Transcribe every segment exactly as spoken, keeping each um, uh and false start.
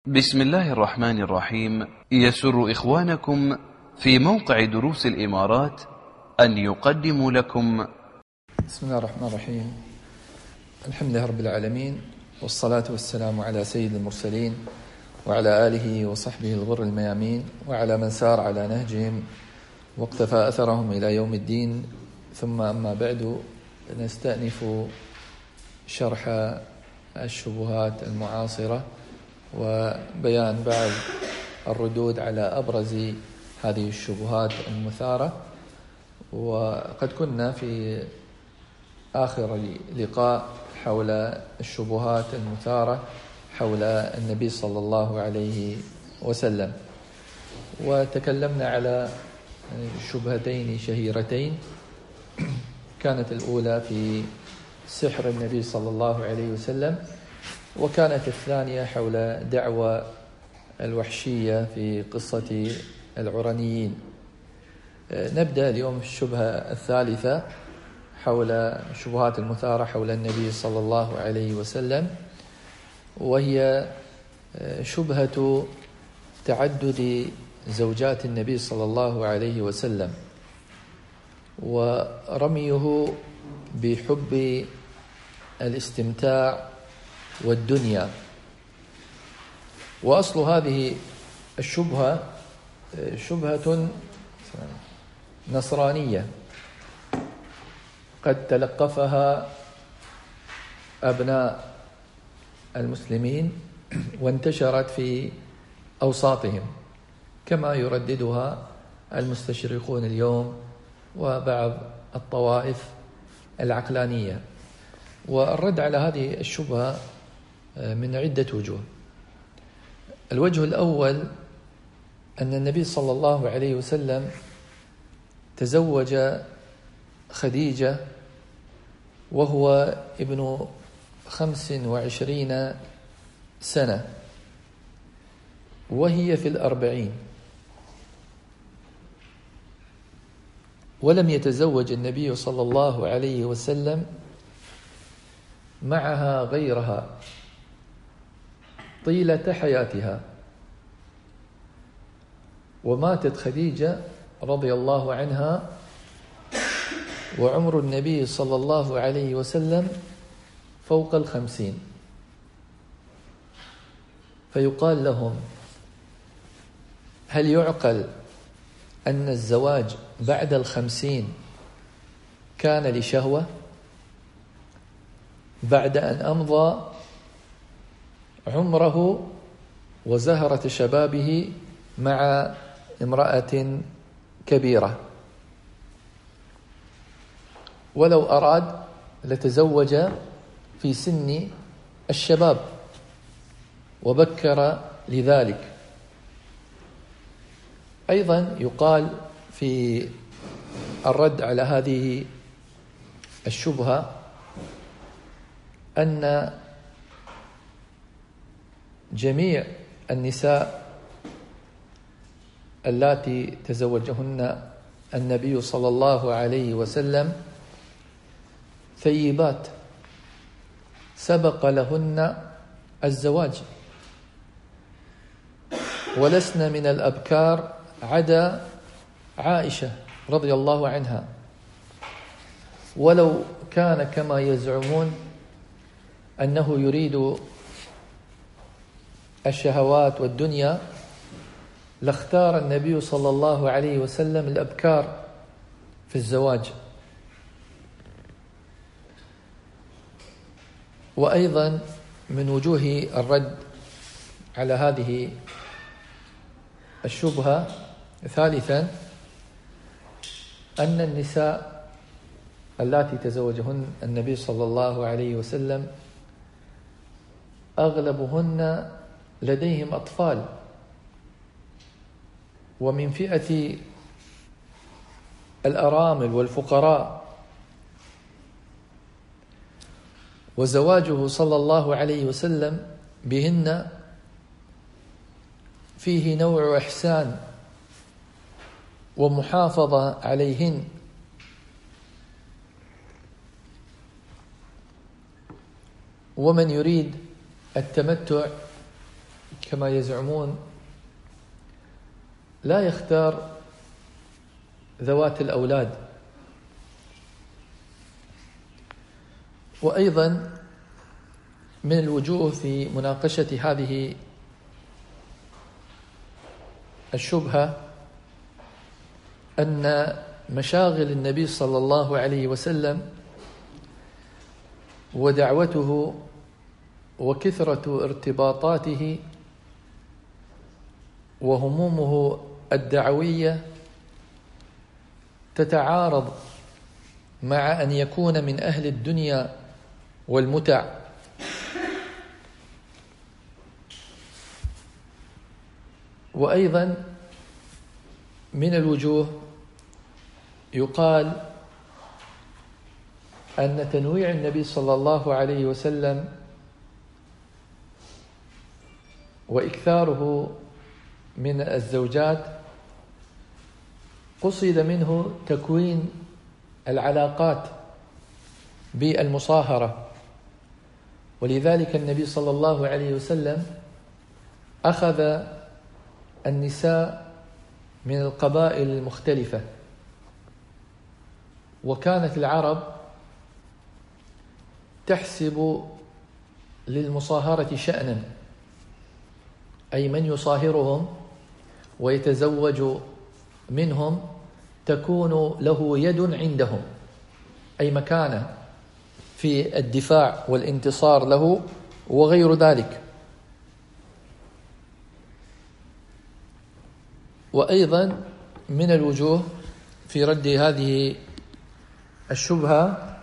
بسم الله الرحمن الرحيم. يسر إخوانكم في موقع دروس الإمارات أن يقدموا لكم بسم الله الرحمن الرحيم. الحمد لله رب العالمين، والصلاة والسلام على سيد المرسلين وعلى آله وصحبه الغر الميامين وعلى من سار على نهجهم واقتفى أثرهم إلى يوم الدين. ثم أما بعد، نستأنف شرح الشبهات المعاصرة وبيان بعض الردود على أبرز هذه الشبهات المثارة. وقد كنا في آخر لقاء حول الشبهات المثارة حول النبي صلى الله عليه وسلم، وتكلمنا على شبهتين شهيرتين. كانت الأولى في سحر النبي صلى الله عليه وسلم، وكانت الثانية حول دعوى الوحشية في قصة العرنيين. نبدأ اليوم الشبهة الثالثة حول الشبهات المثارة حول النبي صلى الله عليه وسلم، وهي شبهة تعدد زوجات النبي صلى الله عليه وسلم، ورميه بحب الاستمتاع والدنيا. وأصل هذه الشبهة شبهة نصرانية قد تلقفها أبناء المسلمين وانتشرت في أوساطهم، كما يرددها المستشرقون اليوم وبعض الطوائف العقلانية. والرد على هذه الشبهة من عدة وجوه. الوجه الأول أن النبي صلى الله عليه وسلم تزوج خديجة وهو ابن خمس وعشرين سنة، وهي في الأربعين، ولم يتزوج النبي صلى الله عليه وسلم معها غيرها طيلة حياتها. وماتت خديجة رضي الله عنها وعمر النبي صلى الله عليه وسلم فوق الخمسين، فيقال لهم: هل يعقل أن الزواج بعد الخمسين كان لشهوة بعد أن أمضى عمره وزهرة شبابه مع امرأة كبيرة؟ ولو أراد لتزوج في سن الشباب وبكر لذلك. أيضا يقال في الرد على هذه الشبهة أن جميع النساء اللاتي تزوجهن النبي صلى الله عليه وسلم ثيبات سبق لهن الزواج، ولسن من الأبكار عدا عائشة رضي الله عنها. ولو كان كما يزعمون أنه يريد الشهوات والدنيا لاختار النبي صلى الله عليه وسلم الأبكار في الزواج. وأيضا من وجوه الرد على هذه الشبهة ثالثا أن النساء اللاتي تزوجهن النبي صلى الله عليه وسلم أغلبهن لديهم أطفال، ومن فئة الأرامل والفقراء. وزواجه صلى الله عليه وسلم بهن فيه نوع إحسان ومحافظة عليهن. ومن يريد التمتع كما يزعمون لا يختار ذوات الأولاد. وأيضا من الوجوه في مناقشة هذه الشبهة أن مشاغل النبي صلى الله عليه وسلم ودعوته وكثرة ارتباطاته وهمومه الدعوية تتعارض مع أن يكون من أهل الدنيا والمتع، وأيضا من الوجوه يقال أن تنويع النبي صلى الله عليه وسلم وإكثاره من الزوجات قصد منه تكوين العلاقات بالمصاهرة، ولذلك النبي صلى الله عليه وسلم أخذ النساء من القبائل المختلفة. وكانت العرب تحسب للمصاهرة شأنا، أي من يصاهرهم ويتزوج منهم تكون له يد عندهم، أي مكانة في الدفاع والانتصار له وغير ذلك. وأيضا من الوجوه في رد هذه الشبهة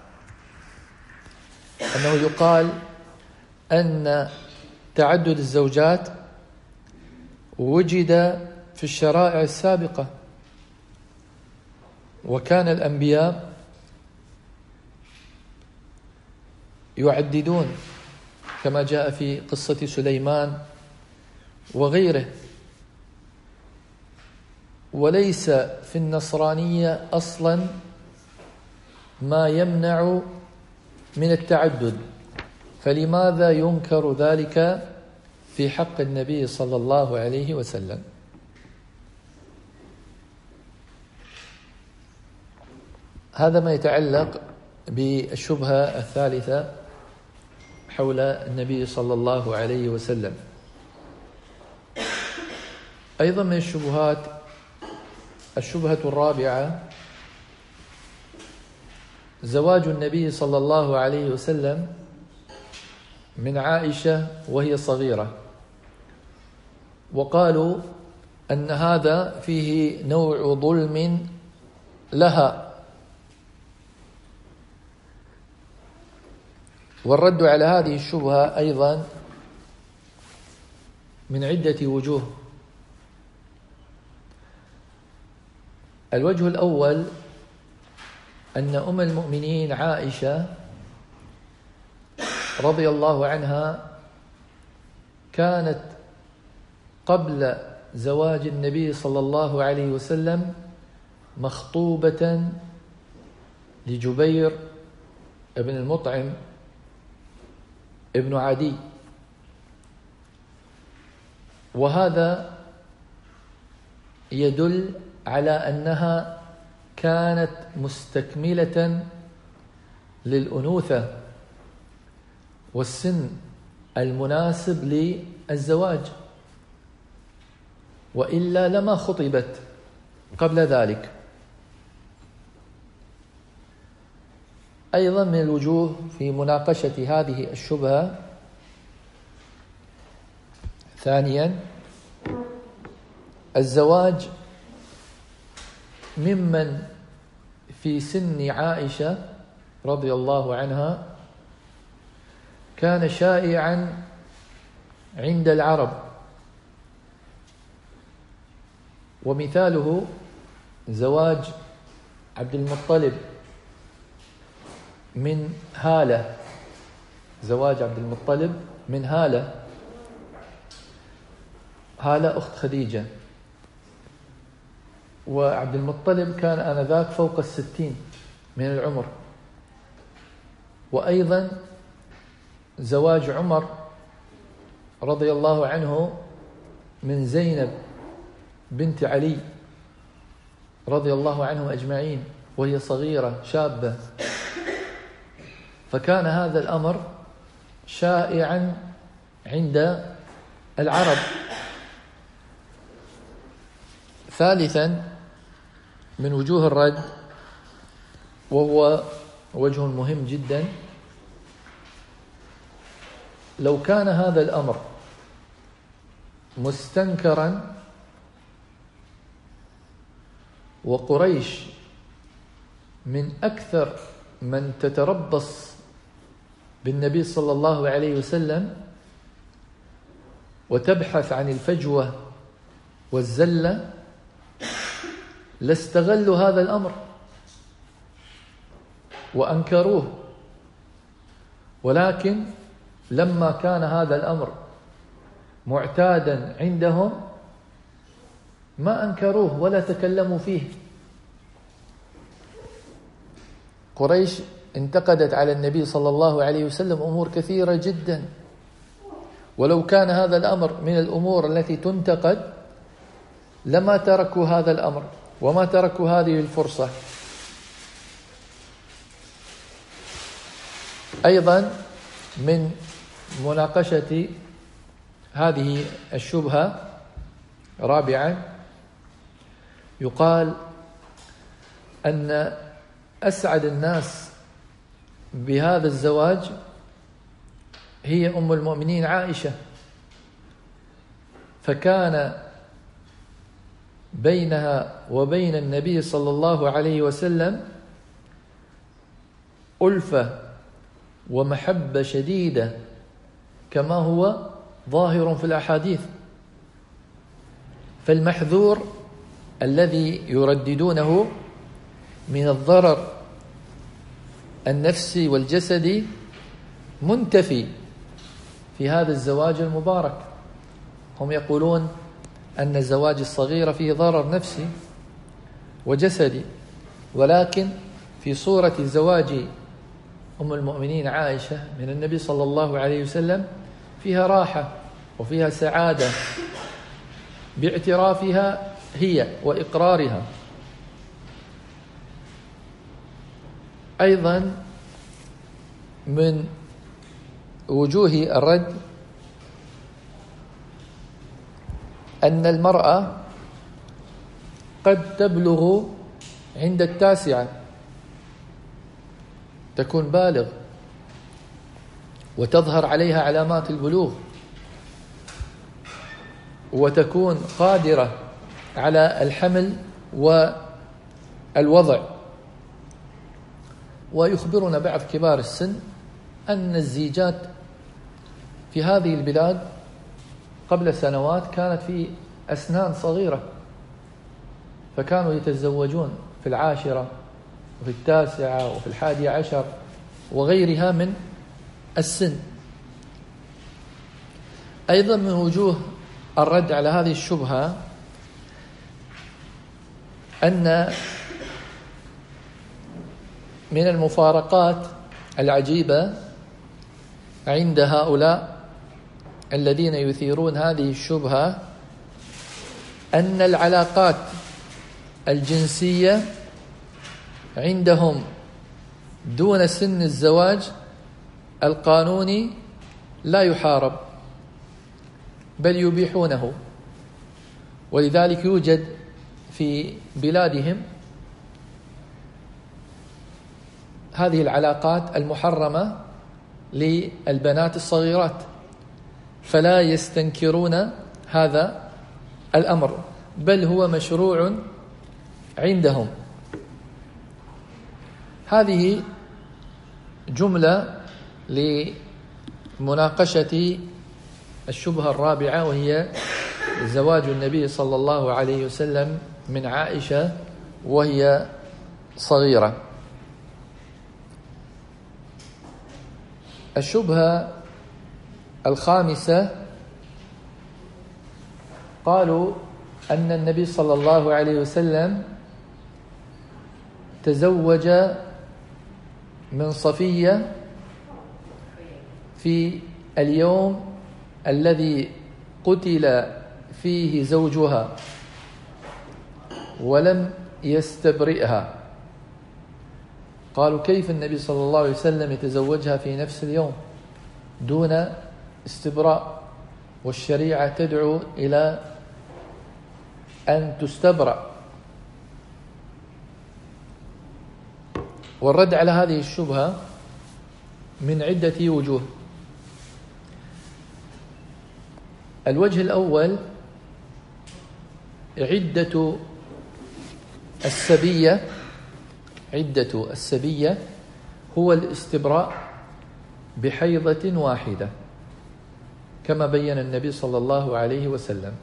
أنه يقال أن تعدد الزوجات وجد في الشرائع السابقة، وكان الأنبياء يعددون كما جاء في قصة سليمان وغيره. وليس في النصرانية أصلا ما يمنع من التعدد، فلماذا ينكر ذلك في حق النبي صلى الله عليه وسلم؟ هذا ما يتعلق بالشبهة الثالثة حول النبي صلى الله عليه وسلم. أيضا من الشبهات الشبهة الرابعة زواج النبي صلى الله عليه وسلم من عائشة وهي صغيرة، وقالوا أن هذا فيه نوع ظلم لها. والرد على هذه الشبهة أيضا من عدة وجوه. الوجه الأول أن أم المؤمنين عائشة رضي الله عنها كانت قبل زواج النبي صلى الله عليه وسلم مخطوبة لجبير ابن المطعم ابن عدي، وهذا يدل على أنها كانت مستكملة للأنوثة والسن المناسب للزواج، وإلا لما خطبت قبل ذلك. أيضا من الوجوه في مناقشة هذه الشبهة ثانيا الزواج ممن في سن عائشة رضي الله عنها كان شائعا عند العرب، ومثاله زواج عبد المطلب من هالة زواج عبد المطلب من هالة هالة أخت خديجة، وعبد المطلب كان آنذاك فوق الستين من العمر. وأيضا زواج عمر رضي الله عنه من زينب بنت علي رضي الله عنهم أجمعين وهي صغيرة شابة، فكان هذا الأمر شائعا عند العرب. ثالثا من وجوه الرد، وهو وجه مهم جدا، لو كان هذا الأمر مستنكرا وقريش من أكثر من تتربص بالنبي صلى الله عليه وسلم وتبحث عن الفجوة والزلة، لاستغلوا هذا الأمر وأنكروه. ولكن لما كان هذا الأمر معتادا عندهم ما أنكروه ولا تكلموا فيه. قريش انتقدت على النبي صلى الله عليه وسلم أمور كثيرة جدا، ولو كان هذا الأمر من الأمور التي تنتقد لما تركوا هذا الأمر وما تركوا هذه الفرصة. أيضا من مناقشة هذه الشبهة رابعا، يقال أن أسعد الناس بهذا الزواج هي أم المؤمنين عائشة، فكان بينها وبين النبي صلى الله عليه وسلم ألفة ومحبة شديدة كما هو ظاهر في الأحاديث. فالمحذور الذي يرددونه من الضرر النفسي والجسدي منتفي في هذا الزواج المبارك. هم يقولون أن الزواج الصغير فيه ضرر نفسي وجسدي، ولكن في صورة زواج أم المؤمنين عائشة من النبي صلى الله عليه وسلم فيها راحة وفيها سعادة باعترافها هي وإقرارها. أيضا من وجوه الرد أن المرأة قد تبلغ عند التاسعة، تكون بالغ وتظهر عليها علامات البلوغ وتكون قادرة على الحمل والوضع. ويخبرنا بعض كبار السن أن الزيجات في هذه البلاد قبل سنوات كانت في أسنان صغيرة، فكانوا يتزوجون في العاشرة وفي التاسعة وفي الحادية عشر وغيرها من السن. أيضا من وجوه الرد على هذه الشبهة أن من المفارقات العجيبة عند هؤلاء الذين يثيرون هذه الشبهة أن العلاقات الجنسية عندهم دون سن الزواج القانوني لا يحارب بل يبيحونه. ولذلك يوجد في بلادهم هذه العلاقات المحرمة للبنات الصغيرات، فلا يستنكرون هذا الأمر بل هو مشروع عندهم. هذه جملة لمناقشة الشبهة الرابعة، وهي زواج النبي صلى الله عليه وسلم من عائشة وهي صغيرة. الشبهة الخامسة، قالوا أن النبي صلى الله عليه وسلم تزوج من صفية في اليوم الذي قتل فيه زوجها ولم يستبرئها. قالوا كيف النبي صلى الله عليه وسلم يتزوجها في نفس اليوم دون استبراء، والشريعة تدعو إلى أن تستبرأ؟ والرد على هذه الشبهة من عدة وجوه. الوجه الأول عدة السبية عدة السبية هو الاستبراء بحيضة واحدة كما بين النبي صلى الله عليه وسلم.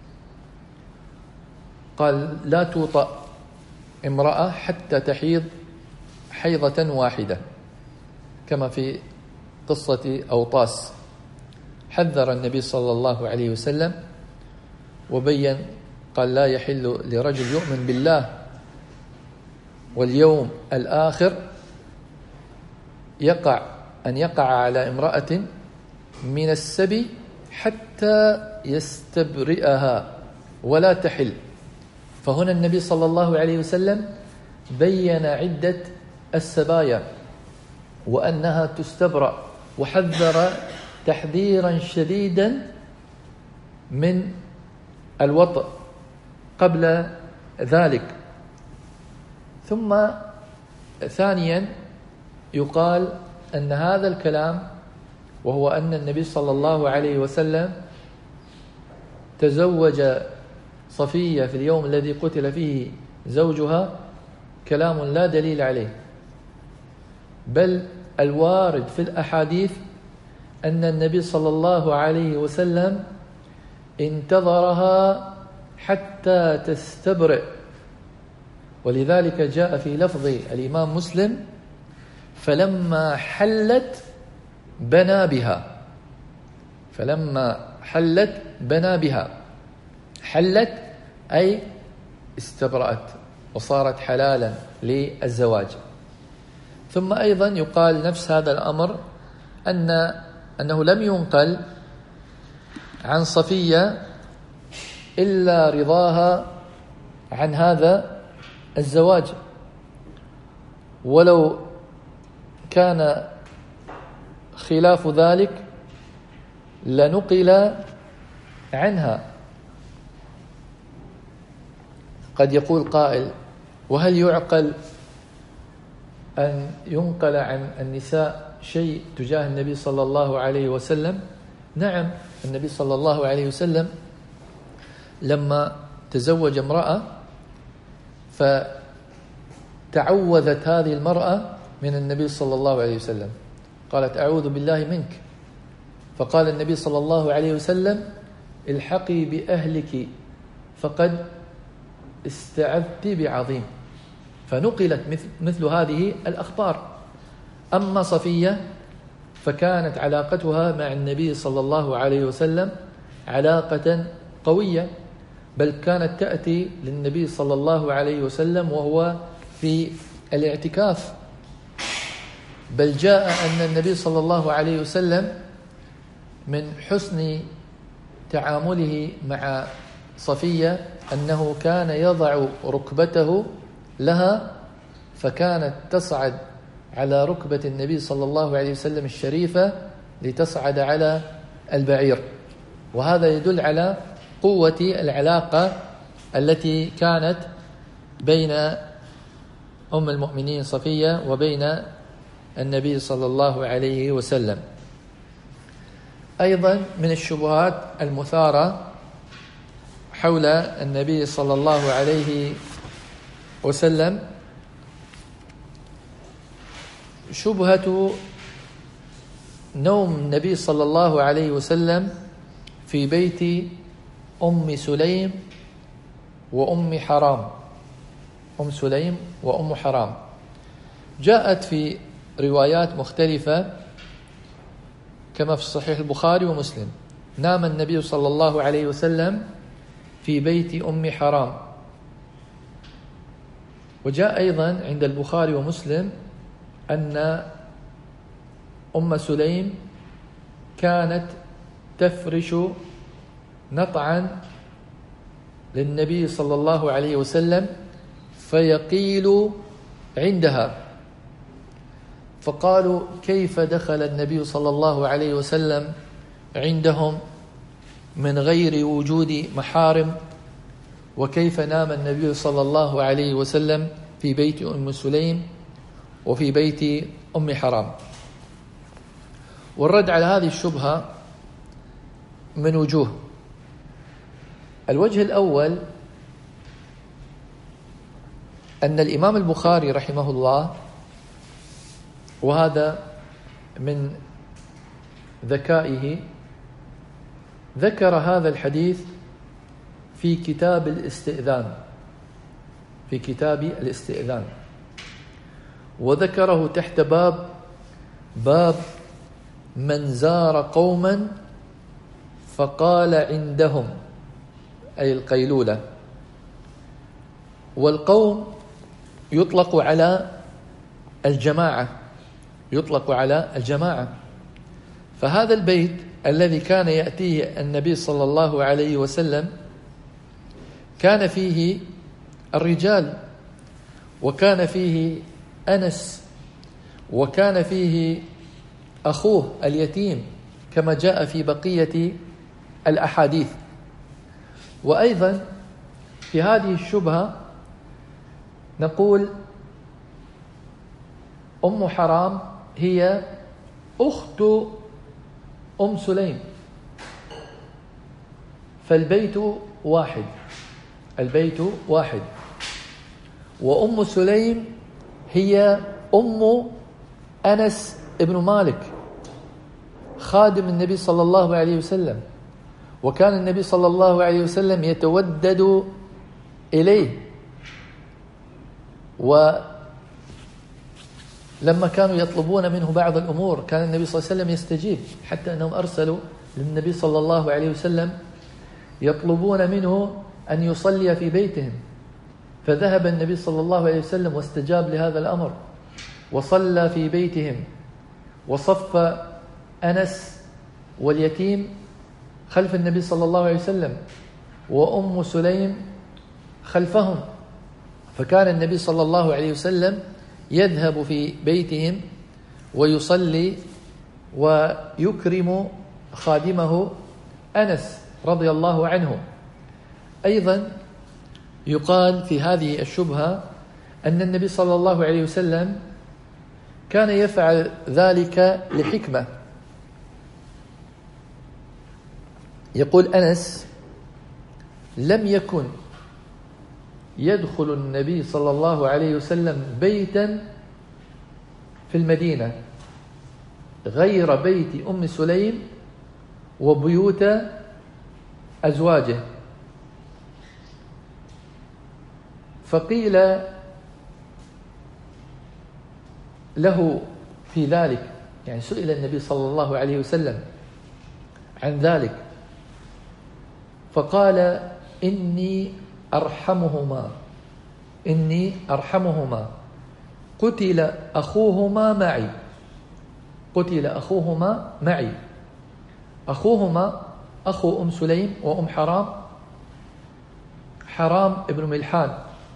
قال لا توطأ امرأة حتى تحيض حيضة واحدة كما في قصة أوطاس. حذر النبي صلى الله عليه وسلم وبين، قال لا يحل لرجل يؤمن بالله واليوم الآخر يقع أن يقع على امرأة من السبي حتى يستبرئها ولا تحل. فهنا النبي صلى الله عليه وسلم بين عدة السبايا وأنها تستبرأ، وحذر تحذيرا شديدا من الوطء قبل ذلك. ثم ثانيا يقال أن هذا الكلام، وهو أن النبي صلى الله عليه وسلم تزوج صفية في اليوم الذي قتل فيه زوجها، كلام لا دليل عليه، بل الوارد في الأحاديث أن النبي صلى الله عليه وسلم انتظرها حتى تستبرئ. ولذلك جاء في لفظ الإمام مسلم فلما حلت بنى بها، فلما حلت بنى بها. حلت أي استبرأت وصارت حلالا للزواج. ثم أيضا يقال نفس هذا الأمر أن أنه لم ينقل عن صفية إلا رضاها عن هذا الزواج، ولو كان خلاف ذلك لنقل عنها. قد يقول قائل: وهل يعقل أن ينقل عن النساء شيء تجاه النبي صلى الله عليه وسلم؟ نعم، النبي صلى الله عليه وسلم لما تزوج امرأة فتعوذت هذه المرأة من النبي صلى الله عليه وسلم، قالت: أعوذ بالله منك. فقال النبي صلى الله عليه وسلم: الحقي بأهلك فقد استعذت بعظيم. فنقلت مثل, مثل هذه الأخبار. أما صفية فكانت علاقتها مع النبي صلى الله عليه وسلم علاقة قوية، بل كانت تأتي للنبي صلى الله عليه وسلم وهو في الاعتكاف. بل جاء أن النبي صلى الله عليه وسلم من حسن تعامله مع صفية أنه كان يضع ركبته لها، فكانت تصعد على ركبة النبي صلى الله عليه وسلم الشريفة لتصعد على البعير. وهذا يدل على قوة العلاقة التي كانت بين أم المؤمنين صفية وبين النبي صلى الله عليه وسلم. أيضا من الشبهات المثارة حول النبي صلى الله عليه وسلم شبهة نوم النبي صلى الله عليه وسلم في بيت أم سليم وأم حرام. أم سليم وأم حرام جاءت في روايات مختلفة كما في صحيح البخاري ومسلم. نام النبي صلى الله عليه وسلم في بيت أم حرام. وجاء أيضا عند البخاري ومسلم أن أم سليم كانت تفرش نطعا للنبي صلى الله عليه وسلم فيقيل عندها. فقالوا: كيف دخل النبي صلى الله عليه وسلم عندهم من غير وجود محارم؟ وكيف نام النبي صلى الله عليه وسلم في بيت أم سليم وفي بيت أم حرام؟ والرد على هذه الشبهة من وجوه. الوجه الأول أن الإمام البخاري رحمه الله، وهذا من ذكائه، ذكر هذا الحديث في كتاب الاستئذان في كتاب الاستئذان وذكره تحت باب باب من زار قوما فقال عندهم، أي القيلولة. والقوم يطلق على الجماعة يطلق على الجماعة فهذا البيت الذي كان يأتيه النبي صلى الله عليه وسلم كان فيه الرجال، وكان فيه أنس، وكان فيه أخوه اليتيم كما جاء في بقية الأحاديث. وأيضا في هذه الشبهة نقول: أم حرام هي أخت أم سليم، فالبيت واحد البيت واحد وأم سليم هي أم أنس بن مالك خادم النبي صلى الله عليه وسلم، وكان النبي صلى الله عليه وسلم يتودد إليه، ولما كانوا يطلبون منه بعض الأمور كان النبي صلى الله عليه وسلم يستجيب، حتى أنهم أرسلوا للنبي صلى الله عليه وسلم يطلبون منه أن يصلي في بيتهم، فذهب النبي صلى الله عليه وسلم واستجاب لهذا الأمر وصلى في بيتهم، وصف أنس واليتيم خلف النبي صلى الله عليه وسلم وأم سليم خلفهم، فكان النبي صلى الله عليه وسلم يذهب في بيتهم ويصلي ويكرم خادمه أنس رضي الله عنه. أيضا يقال في هذه الشبهة أن النبي صلى الله عليه وسلم كان يفعل ذلك لحكمة. يقول أنس: لم يكن يدخل النبي صلى الله عليه وسلم بيتا في المدينة غير بيت أم سليم وبيوت أزواجه. فقيل له في ذلك، يعني سئل النبي صلى الله عليه وسلم عن ذلك فقال: إني أرحمهما إني أرحمهما قتل أخوهما معي قتل أخوهما معي أخوهما أخو أم سليم وأم حرام، حرام ابن ملحان،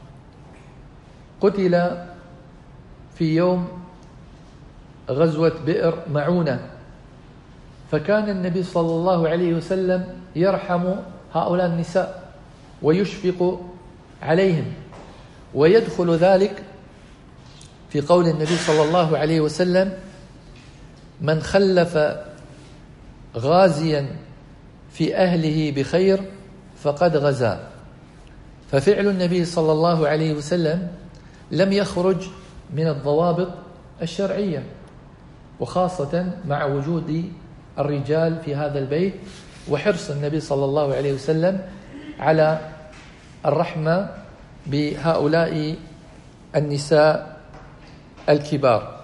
قتل في يوم غزوة بئر معونة، فكان النبي صلى الله عليه وسلم يرحم هؤلاء النساء ويشفق عليهم، ويدخل ذلك في قول النبي صلى الله عليه وسلم: من خلف غازيا في أهله بخير فقد غزا. ففعل النبي صلى الله عليه وسلم لم يخرج من الضوابط الشرعية، وخاصة مع وجود الرجال في هذا البيت وحرص النبي صلى الله عليه وسلم على الرحمة بهؤلاء النساء الكبار.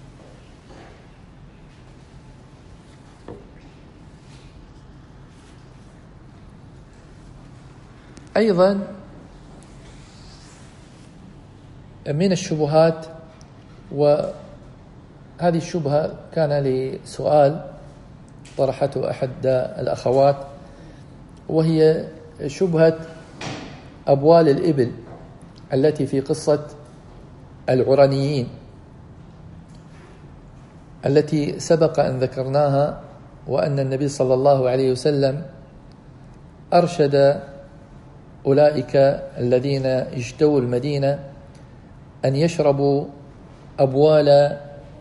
أيضا من الشبهات، وهذه الشبهة كان لي سؤال طرحته أحد الأخوات، وهي شبهة أبوال الإبل التي في قصة العرنيين التي سبق أن ذكرناها، وأن النبي صلى الله عليه وسلم أرشد أولئك الذين اجتووا المدينة أن يشربوا أبوال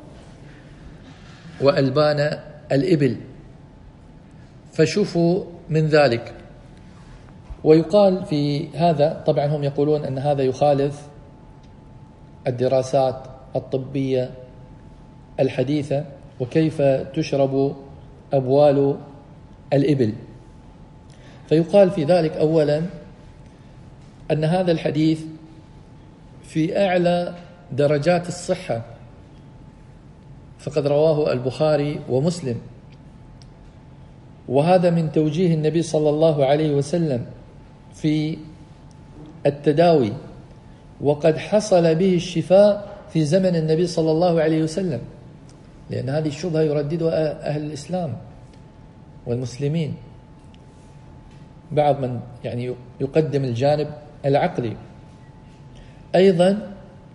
وألبان الإبل، فشوفوا من ذلك. ويقال في هذا، طبعا هم يقولون أن هذا يخالف الدراسات الطبية الحديثة، وكيف تشرب أبوال الإبل. فيقال في ذلك أولا أن هذا الحديث في أعلى درجات الصحة، فقد رواه البخاري ومسلم، وهذا من توجيه النبي صلى الله عليه وسلم في التداوي، وقد حصل به الشفاء في زمن النبي صلى الله عليه وسلم، لأن هذه الشبهة يرددها أهل الإسلام والمسلمين، بعض من يعني يقدم الجانب العقلي. أيضا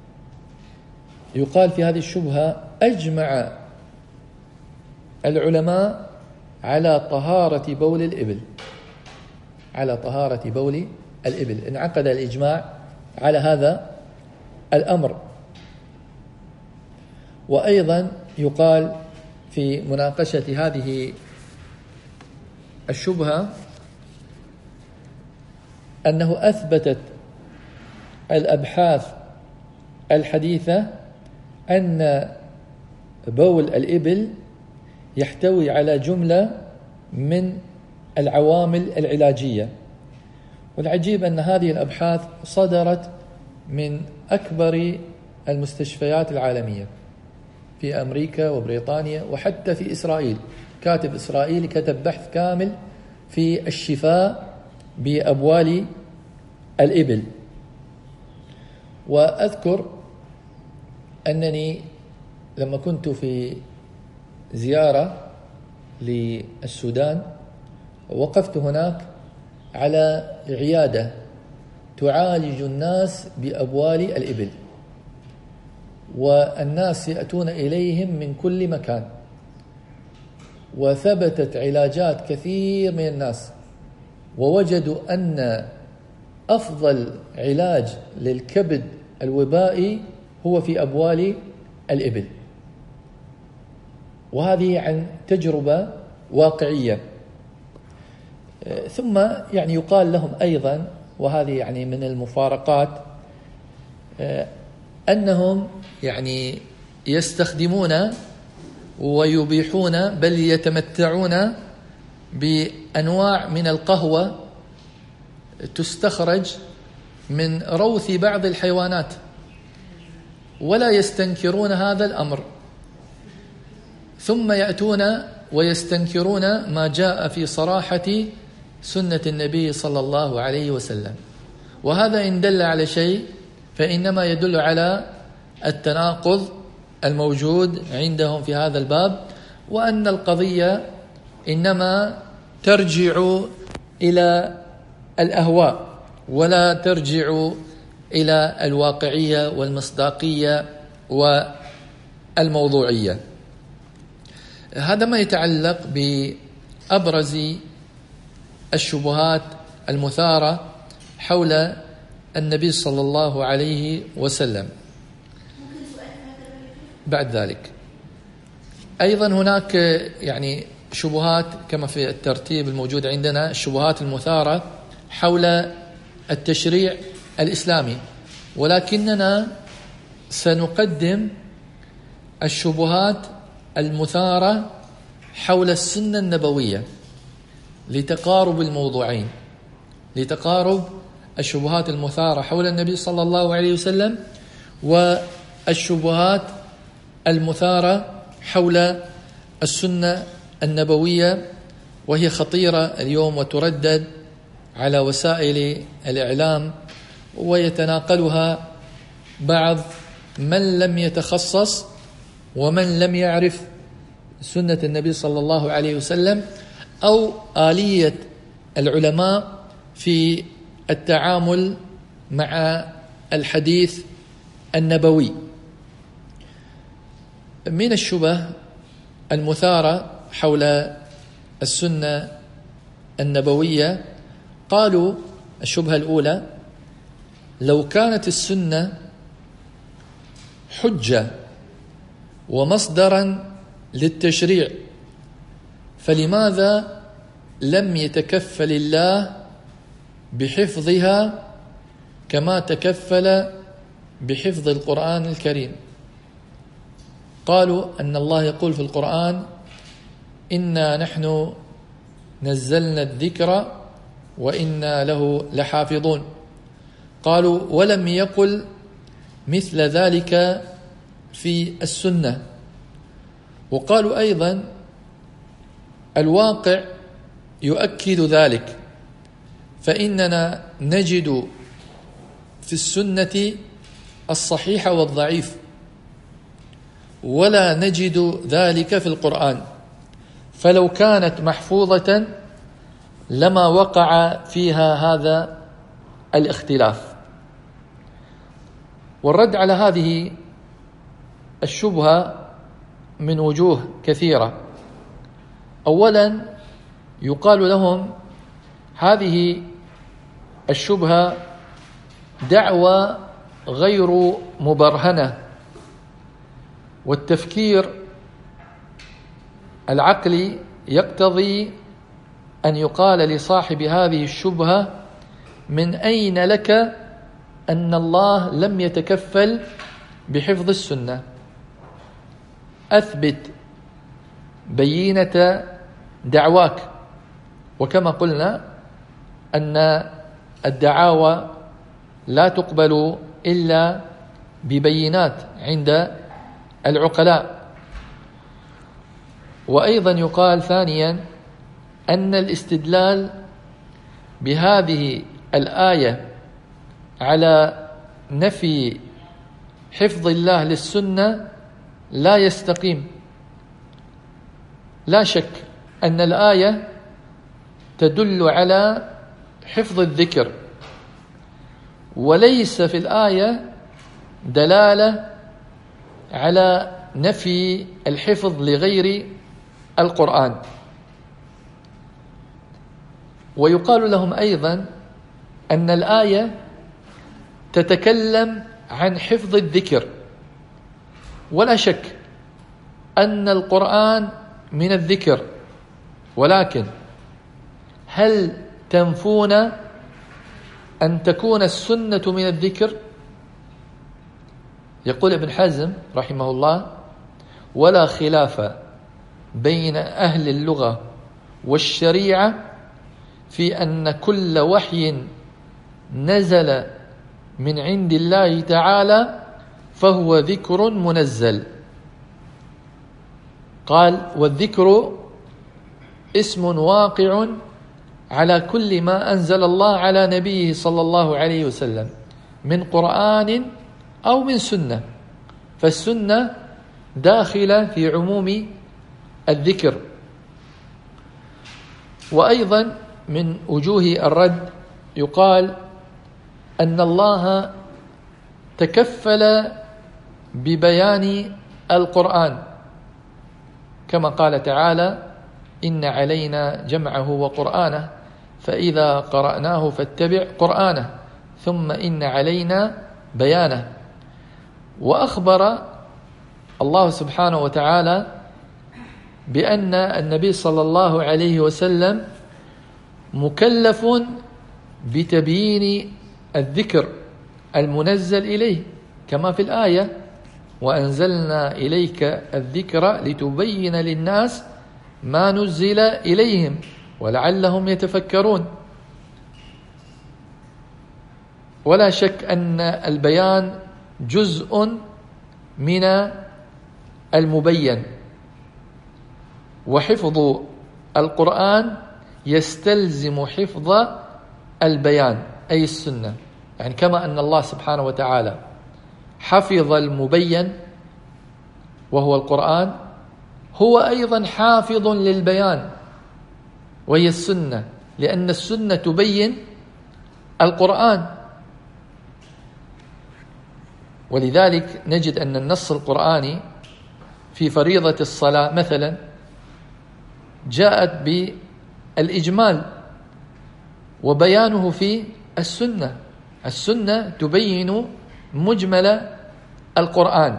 يقال في هذه الشبهة أجمع العلماء على طهارة بول الإبل، على طهارة بول الإبل، انعقد الإجماع على هذا الأمر. وأيضا يقال في مناقشة هذه الشبهة أنه أثبتت الأبحاث الحديثة أن بول الإبل يحتوي على جملة من العوامل العلاجية. والعجيب أن هذه الأبحاث صدرت من أكبر المستشفيات العالمية في أمريكا وبريطانيا وحتى في إسرائيل. كاتب إسرائيلي كتب بحث كامل في الشفاء بأبوال الإبل. وأذكر أنني لما كنت في زيارة للسودان وقفت هناك على عيادة تعالج الناس بأبوال الإبل، والناس يأتون إليهم من كل مكان، وثبتت علاجات كثير من الناس، ووجدوا أن أفضل علاج للكبد الوبائي هو في أبوال الإبل، وهذه عن تجربة واقعية. ثم يعني يقال لهم أيضا، وهذه يعني من المفارقات، أنهم يعني يستخدمون ويبيحون بل يتمتعون بأنواع من القهوة تستخرج من روث بعض الحيوانات، ولا يستنكرون هذا الأمر، ثم يأتون ويستنكرون ما جاء في صراحة سنة النبي صلى الله عليه وسلم. وهذا إن دل على شيء فإنما يدل على التناقض الموجود عندهم في هذا الباب، وأن القضية إنما ترجع إلى الأهواء ولا ترجع إلى الواقعية والمصداقية والموضوعية. هذا ما يتعلق بأبرز الشبهات المثارة حول النبي صلى الله عليه وسلم. بعد ذلك أيضا هناك يعني شبهات كما في الترتيب الموجود عندنا، الشبهات المثارة حول التشريع الإسلامي، ولكننا سنقدم الشبهات المثارة حول السنة النبوية لتقارب الموضوعين، لتقارب الشبهات المثارة حول النبي صلى الله عليه وسلم والشبهات المثارة حول السنة النبوية، وهي خطيرة اليوم وتردد على وسائل الإعلام، ويتناقلها بعض من لم يتخصص ومن لم يعرف سنة النبي صلى الله عليه وسلم أو آلية العلماء في التعامل مع الحديث النبوي. من الشبه المثارة حول السنة النبوية قالوا: الشبهة الأولى، لو كانت السنة حجة ومصدرا للتشريع فلماذا لم يتكفل الله بحفظها كما تكفل بحفظ القرآن الكريم؟ قالوا أن الله يقول في القرآن: إنا نحن نزلنا الذكر وإنا له لحافظون. قالوا: ولم يقل مثل ذلك في السنة. وقالوا أيضا: الواقع يؤكد ذلك، فإننا نجد في السنة الصحيح والضعيف ولا نجد ذلك في القرآن، فلو كانت محفوظة لما وقع فيها هذا الاختلاف. والرد على هذه الشبهة من وجوه كثيرة. أولا، يقال لهم: هذه الشبهة دعوة غير مبرهنة، والتفكير العقلي يقتضي أن يقال لصاحب هذه الشبهة: من أين لك أن الله لم يتكفل بحفظ السنة؟ أثبت بينة دعواك. وكما قلنا أن الدعاوى لا تقبل إلا ببينات عند العقلاء. وأيضا يقال ثانيا أن الاستدلال بهذه الآية على نفي حفظ الله للسنة لا يستقيم. لا شك أن الآية تدل على حفظ الذكر، وليس في الآية دلالة على نفي الحفظ لغير القرآن. ويقال لهم أيضا أن الآية تتكلم عن حفظ الذكر، ولا شك أن القرآن من الذكر، ولكن هل تنفون أن تكون السنة من الذكر؟ يقول ابن حزم رحمه الله: ولا خلاف بين أهل اللغة والشريعة في أن كل وحي نزل من عند الله تعالى فهو ذكر منزل. قال: والذكر اسم واقع على كل ما أنزل الله على نبيه صلى الله عليه وسلم من قرآن أو من سنة، فالسنة داخلة في عموم الذكر. وأيضا من وجوه الرد يقال أن الله تكفل ببيان القرآن كما قال تعالى: إن علينا جمعه وقرآنه فإذا قرأناه فاتبع قرآنه ثم إن علينا بيانه. وأخبر الله سبحانه وتعالى بأن النبي صلى الله عليه وسلم مكلف بتبيين الذكر المنزل إليه كما في الآية: وأنزلنا إليك الذكر لتبين للناس ما نزل إليهم ولعلهم يتفكرون. ولا شك أن البيان جزء من المبين، وحفظ القرآن يستلزم حفظ البيان أي السنة. يعني كما أن الله سبحانه وتعالى حفظ المبين وهو القرآن، هو أيضا حافظ للبيان وهي السنة، لأن السنة تبين القرآن. ولذلك نجد أن النص القرآني في فريضة الصلاة مثلا جاءت بالإجمال وبيانه في السنة. السنة تبين مجمل القرآن.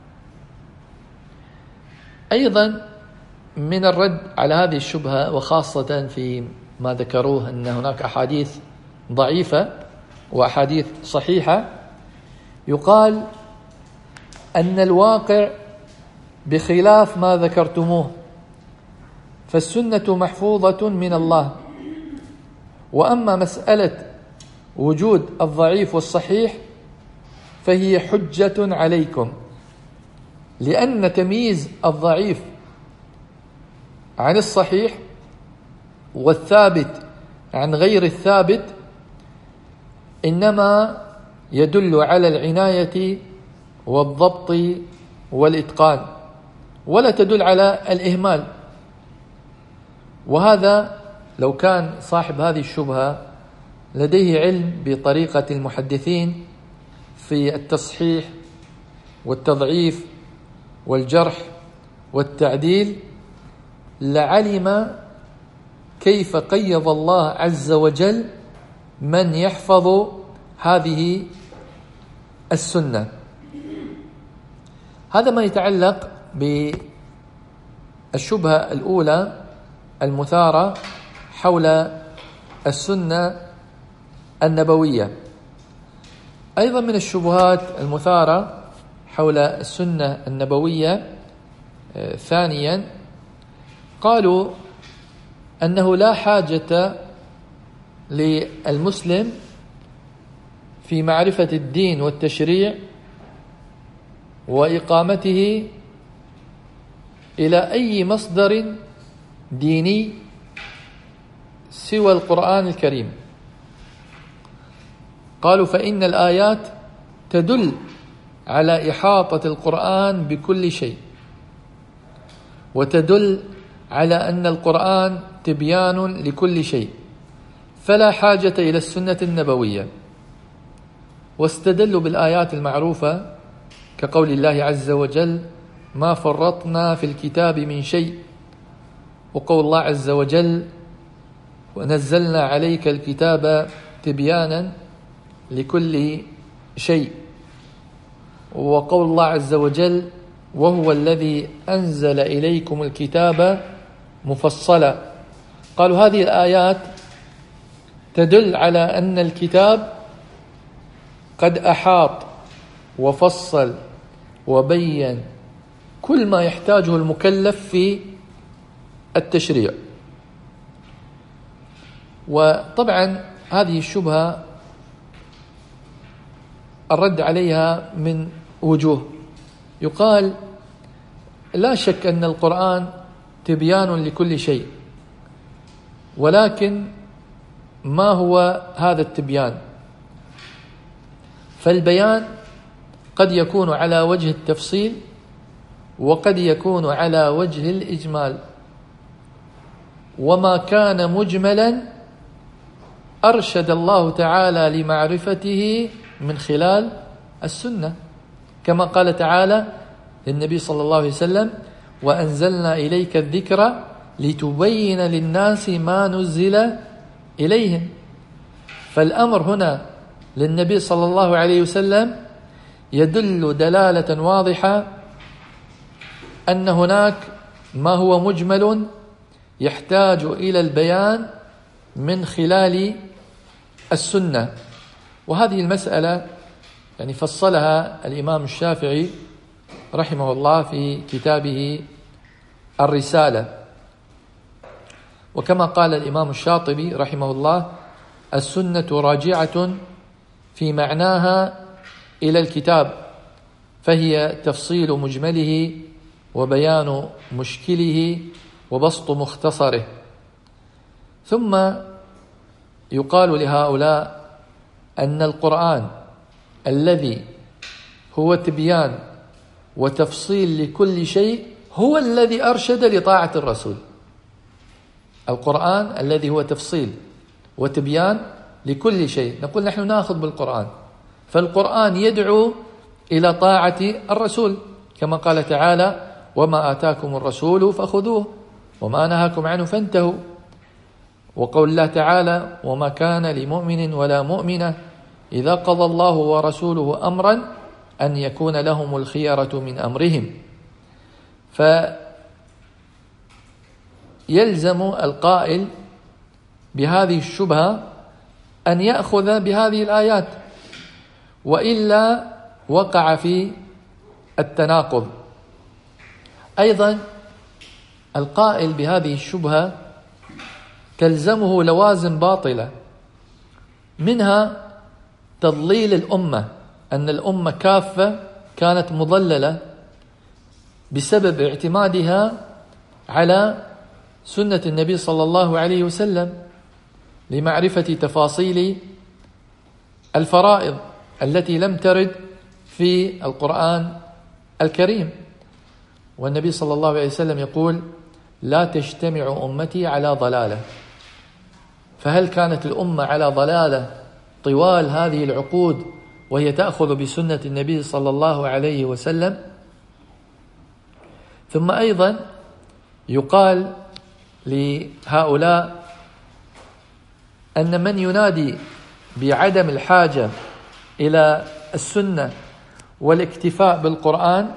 أيضا من الرد على هذه الشبهة، وخاصة في ما ذكروه أن هناك أحاديث ضعيفة وأحاديث صحيحة، يقال أن الواقع بخلاف ما ذكرتموه، فالسنة محفوظة من الله، وأما مسألة وجود الضعيف والصحيح فهي حجة عليكم، لأن تمييز الضعيف عن الصحيح والثابت عن غير الثابت إنما يدل على العناية والضبط والإتقان، ولا تدل على الإهمال. وهذا لو كان صاحب هذه الشبهة لديه علم بطريقة المحدثين في التصحيح والتضعيف والجرح والتعديل لعلم كيف قيض الله عز وجل من يحفظ هذه السنة. هذا ما يتعلق بالشبهة الأولى المثارة حول السنة النبوية. أيضا من الشبهات المثارة حول السنة النبوية ثانيا قالوا أنه لا حاجة للمسلم في معرفة الدين والتشريع وإقامته إلى أي مصدر ديني سوى القرآن الكريم. قالوا فإن الآيات تدل على إحاطة القرآن بكل شيء، وتدل على أن القرآن تبيان لكل شيء، فلا حاجة إلى السنة النبوية. واستدلوا بالآيات المعروفة كقول الله عز وجل ما فرطنا في الكتاب من شيء، وقول الله عز وجل ونزلنا عليك الكتاب تبيانا لكل شيء، وقول الله عز وجل وهو الذي أنزل إليكم الكتاب مفصلا. قالوا هذه الآيات تدل على أن الكتاب قد أحاط وفصل وبين كل ما يحتاجه المكلف في التشريع. وطبعا هذه الشبهة الرد عليها من وجوه. يقال لا شك أن القرآن تبيان لكل شيء، ولكن ما هو هذا التبيان؟ فالبيان قد يكون على وجه التفصيل وقد يكون على وجه الإجمال، وما كان مجملا أرشد الله تعالى لمعرفته من خلال السنة، كما قال تعالى للنبي صلى الله عليه وسلم وأنزلنا إليك الذكر لتبين للناس ما نزل إليهم. فالأمر هنا للنبي صلى الله عليه وسلم يدل دلالة واضحة أن هناك ما هو مجمل يحتاج إلى البيان من خلال السنة. وهذه المسألة يعني فصلها الإمام الشافعي رحمه الله في كتابه الرسالة. وكما قال الإمام الشاطبي رحمه الله السنة راجعة في معناها إلى الكتاب، فهي تفصيل مجمله وبيان مشكله وبسط مختصره. ثم يقال لهؤلاء أن القرآن الذي هو تبيان وتفصيل لكل شيء هو الذي أرشد لطاعة الرسول. القرآن الذي هو تفصيل وتبيان لكل شيء. نقول نحن نأخذ بالقرآن، فالقرآن يدعو إلى طاعة الرسول كما قال تعالى: وما آتاكم الرسول فخذوه وما نهاكم عنه فانتهوا. وقول الله تعالى: وما كان لمؤمن ولا مؤمنة إذا قضى الله ورسوله أمرا أن يكون لهم الخيرة من أمرهم. فيلزم القائل بهذه الشبهة أن يأخذ بهذه الآيات، وإلا وقع في التناقض. أيضا القائل بهذه الشبهة تلزمه لوازم باطلة، منها تضليل الأمة، أن الأمة كافة كانت مضللة بسبب اعتمادها على سنة النبي صلى الله عليه وسلم لمعرفة تفاصيل الفرائض التي لم ترد في القرآن الكريم. والنبي صلى الله عليه وسلم يقول: لا تجتمع أمتي على ضلالة. فهل كانت الأمة على ضلالة طوال هذه العقود وهي تأخذ بسنة النبي صلى الله عليه وسلم؟ ثم أيضا يقال لهؤلاء أن من ينادي بعدم الحاجة إلى السنة والاكتفاء بالقرآن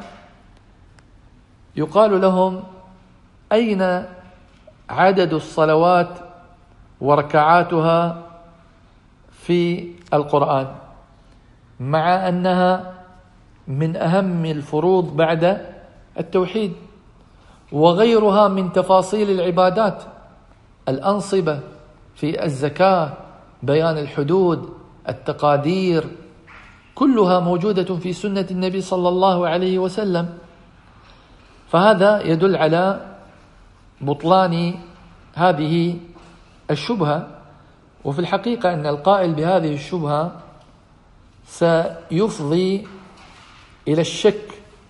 يقال لهم: أين عدد الصلوات وركعاتها في القرآن، مع أنها من أهم الفروض بعد التوحيد، وغيرها من تفاصيل العبادات، الأنصبة في الزكاة، بيان الحدود، التقادير، كلها موجودة في سنة النبي صلى الله عليه وسلم. فهذا يدل على بطلان هذه الشبهة. وفي الحقيقة أن القائل بهذه الشبهة سيفضي إلى الشك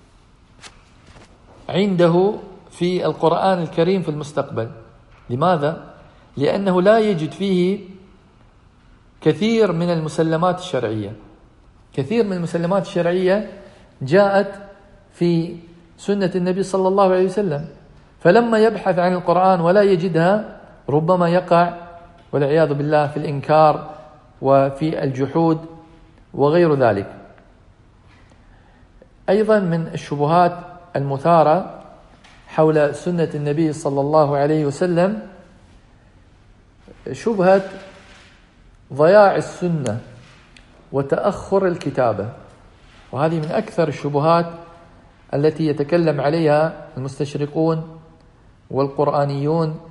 عنده في القرآن الكريم في المستقبل. لماذا؟ لأنه لا يجد فيه كثير من المسلمات الشرعية. كثير من المسلمات الشرعية جاءت في سنة النبي صلى الله عليه وسلم، فلما يبحث عن القرآن ولا يجدها ربما يقع والعياذ بالله في الإنكار وفي الجحود وغير ذلك. أيضا من الشبهات المثارة حول سنة النبي صلى الله عليه وسلم شبهة ضياع السنة وتأخر الكتابة، وهذه من أكثر الشبهات التي يتكلم عليها المستشرقون والقرآنيون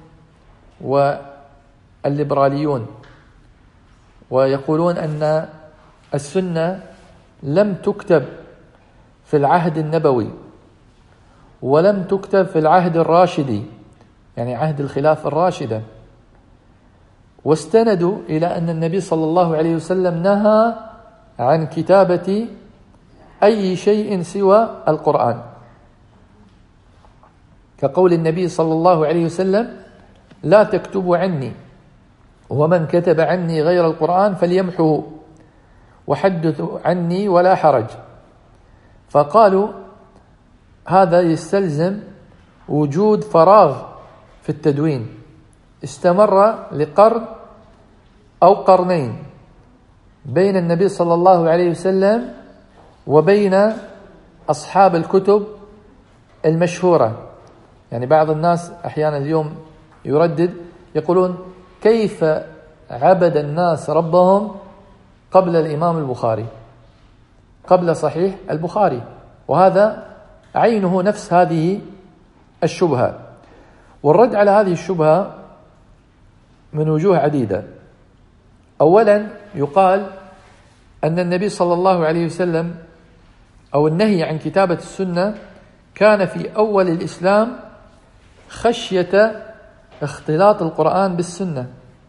والليبراليون، ويقولون أن السنة لم تكتب في العهد النبوي ولم تكتب في العهد الراشدي، يعني عهد الخلافة الراشدة، واستندوا إلى أن النبي صلى الله عليه وسلم نهى عن كتابة أي شيء سوى القرآن، كقول النبي صلى الله عليه وسلم: لا تكتبوا عني، ومن كتب عني غير القرآن فليمحه، وحدثوا عني ولا حرج. فقالوا هذا يستلزم وجود فراغ في التدوين استمر لقرن أو قرنين بين النبي صلى الله عليه وسلم وبين أصحاب الكتب المشهورة. يعني بعض الناس أحيانا اليوم يردد يقولون: كيف عبد الناس ربهم قبل الإمام البخاري، قبل صحيح البخاري؟ وهذا عينه نفس هذه الشبهة. والرد على هذه الشبهة من وجوه عديدة. أولا يقال أن النبي صلى الله عليه وسلم أو النهي عن كتابة السنة كان في أول الإسلام خشية اختلاط القرآن بالسنة،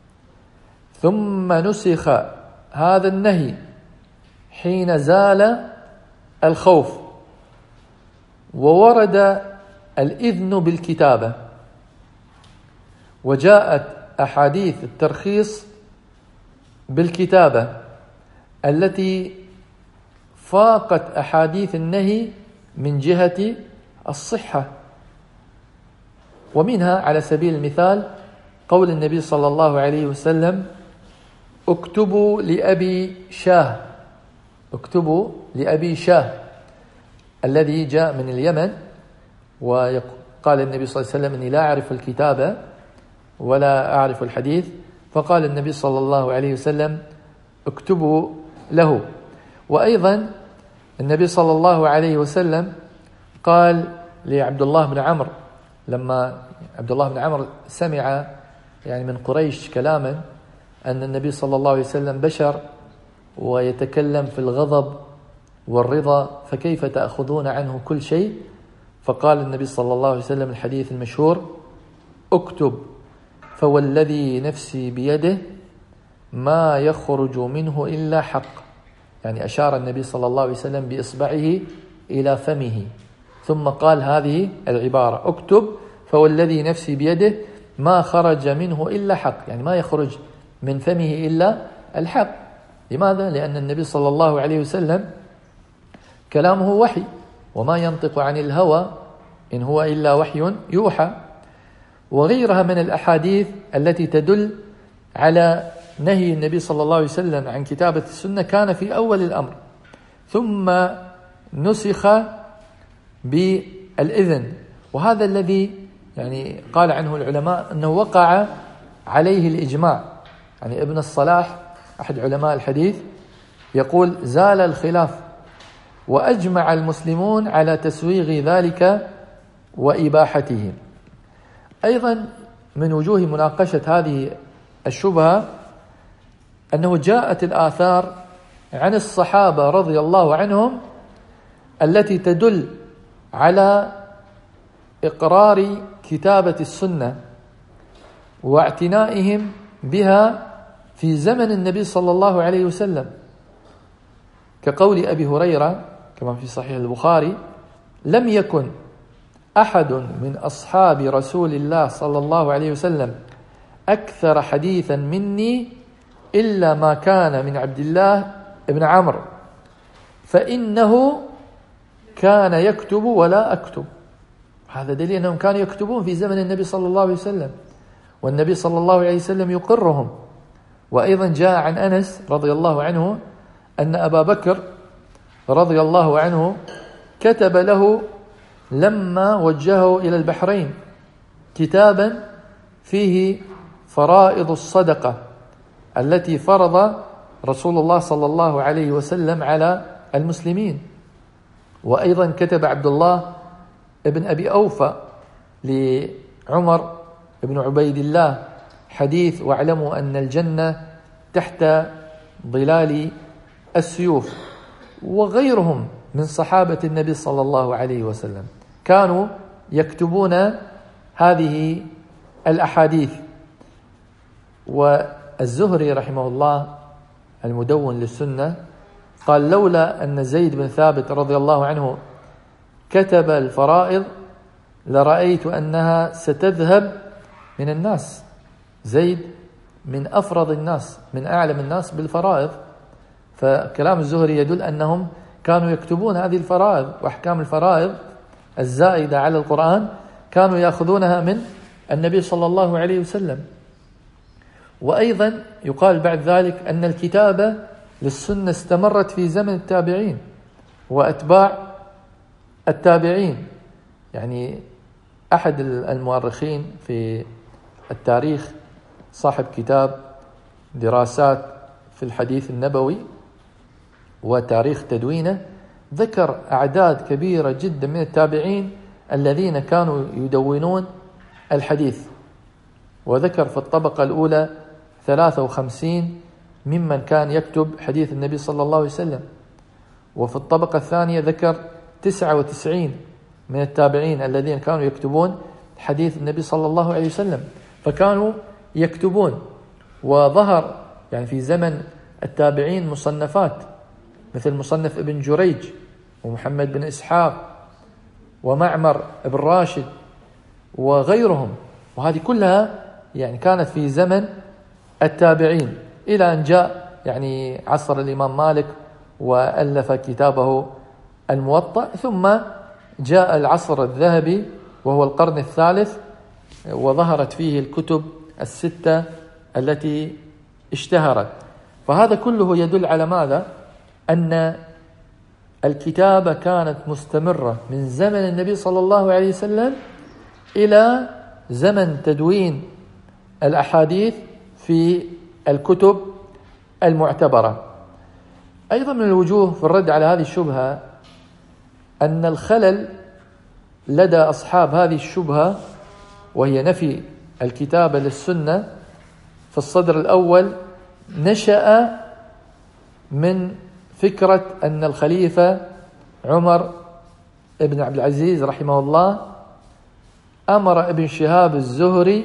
ثم نسخ هذا النهي حين زال الخوف وورد الإذن بالكتابة، وجاءت أحاديث الترخيص بالكتابة التي فاقت أحاديث النهي من جهة الصحة. ومنها على سبيل المثال قول النبي صلى الله عليه وسلم: اكتبوا لأبي شاه، اكتبوا لأبي شاه، الذي جاء من اليمن، وقال النبي صلى الله عليه وسلم: إني لا أعرف الكتابة ولا أعرف الحديث، فقال النبي صلى الله عليه وسلم: اكتبوا له. وأيضا النبي صلى الله عليه وسلم قال لعبد الله بن عمرو، لما عبد الله بن عمرو سمع يعني من قريش كلاما أن النبي صلى الله عليه وسلم بشر ويتكلم في الغضب والرضا، فكيف تأخذون عنه كل شيء؟ فقال النبي صلى الله عليه وسلم الحديث المشهور: اكتب فوالذي نفسي بيده ما يخرج منه إلا حق. يعني أشار النبي صلى الله عليه وسلم بإصبعه إلى فمه، ثم قال هذه العبارة: اكتب فوالذي نفسي بيده ما خرج منه إلا حق، يعني ما يخرج من فمه إلا الحق. لماذا؟ لأن النبي صلى الله عليه وسلم كلامه وحي، وما ينطق عن الهوى إن هو إلا وحي يوحى. وغيرها من الأحاديث التي تدل على نهي النبي صلى الله عليه وسلم عن كتابة السنة كان في أول الأمر، ثم نسخ بالإذن. وهذا الذي يعني قال عنه العلماء أنه وقع عليه الإجماع. يعني ابن الصلاح أحد علماء الحديث يقول: زال الخلاف وأجمع المسلمون على تسويغ ذلك وإباحته. أيضا من وجوه مناقشة هذه الشبهة أنه جاءت الآثار عن الصحابة رضي الله عنهم التي تدل على إقرار كتابة السنة واعتنائهم بها في زمن النبي صلى الله عليه وسلم، كقول أبي هريرة كما في صحيح البخاري: لم يكن أحد من أصحاب رسول الله صلى الله عليه وسلم أكثر حديثا مني إلا ما كان من عبد الله بن عمرو، فإنه كان يكتب ولا أكتب. هذا دليل أنهم كانوا يكتبون في زمن النبي صلى الله عليه وسلم، والنبي صلى الله عليه وسلم يقرهم. وأيضا جاء عن أنس رضي الله عنه أن أبا بكر رضي الله عنه كتب له لما وجهه إلى البحرين كتابا فيه فرائض الصدقة التي فرض رسول الله صلى الله عليه وسلم على المسلمين. وأيضا كتب عبد الله ابن أبي أوفى لعمر بن عبيد الله حديث: واعلموا أن الجنة تحت ظلال السيوف. وغيرهم من صحابة النبي صلى الله عليه وسلم كانوا يكتبون هذه الأحاديث. والزهري رحمه الله المدون للسنة قال: لولا أن زيد بن ثابت رضي الله عنه كتب الفرائض لرأيت أنها ستذهب من الناس. زيد من أفرض الناس، من أعلم الناس بالفرائض، فكلام الزهري يدل أنهم كانوا يكتبون هذه الفرائض وأحكام الفرائض الزائدة على القرآن كانوا يأخذونها من النبي صلى الله عليه وسلم. وأيضا يقال بعد ذلك أن الكتابة للسنة استمرت في زمن التابعين وأتباع التابعين. يعني أحد المؤرخين في التاريخ صاحب كتاب دراسات في الحديث النبوي وتاريخ تدوينه ذكر أعداد كبيرة جدا من التابعين الذين كانوا يدونون الحديث، وذكر في الطبقة الأولى ثلاثة وخمسين ممن كان يكتب حديث النبي صلى الله عليه وسلم، وفي الطبقة الثانية ذكر تسعة وتسعين من التابعين الذين كانوا يكتبون حديث النبي صلى الله عليه وسلم. فكانوا يكتبون. وظهر يعني في زمن التابعين مصنفات مثل مصنف ابن جريج ومحمد بن إسحاق ومعمر بن راشد وغيرهم، وهذه كلها يعني كانت في زمن التابعين. إلى أن جاء يعني عصر الإمام مالك وألف كتابه الموطأ، ثم جاء العصر الذهبي وهو القرن الثالث، وظهرت فيه الكتب الستة التي اشتهرت. فهذا كله يدل على ماذا؟ أن الكتابة كانت مستمرة من زمن النبي صلى الله عليه وسلم إلى زمن تدوين الأحاديث في الكتب المعتبرة. أيضا من الوجوه في الرد على هذه الشبهة أن الخلل لدى أصحاب هذه الشبهة، وهي نفي الكتابة للسنة، في الصدر الأول نشأ من فكرة أن الخليفة عمر بن عبد العزيز رحمه الله أمر ابن شهاب الزهري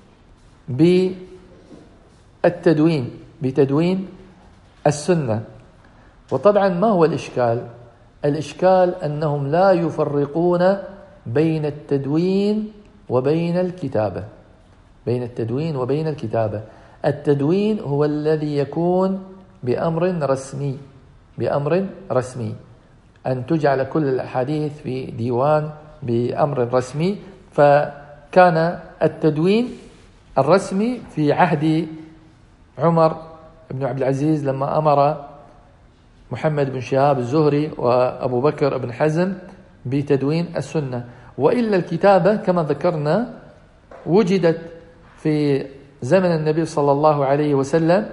بالتدوين بتدوين السنة. وطبعا ما هو الإشكال؟ الإشكال أنهم لا يفرقون بين التدوين وبين الكتابة بين التدوين وبين الكتابة. التدوين هو الذي يكون بأمر رسمي بأمر رسمي أن تجعل كل الأحاديث في ديوان بأمر رسمي. فكان التدوين الرسمي في عهد عمر بن عبد العزيز لما أمر محمد بن شهاب الزهري وأبو بكر بن حزم بتدوين السنة. وإلا الكتابة كما ذكرنا وجدت في زمن النبي صلى الله عليه وسلم،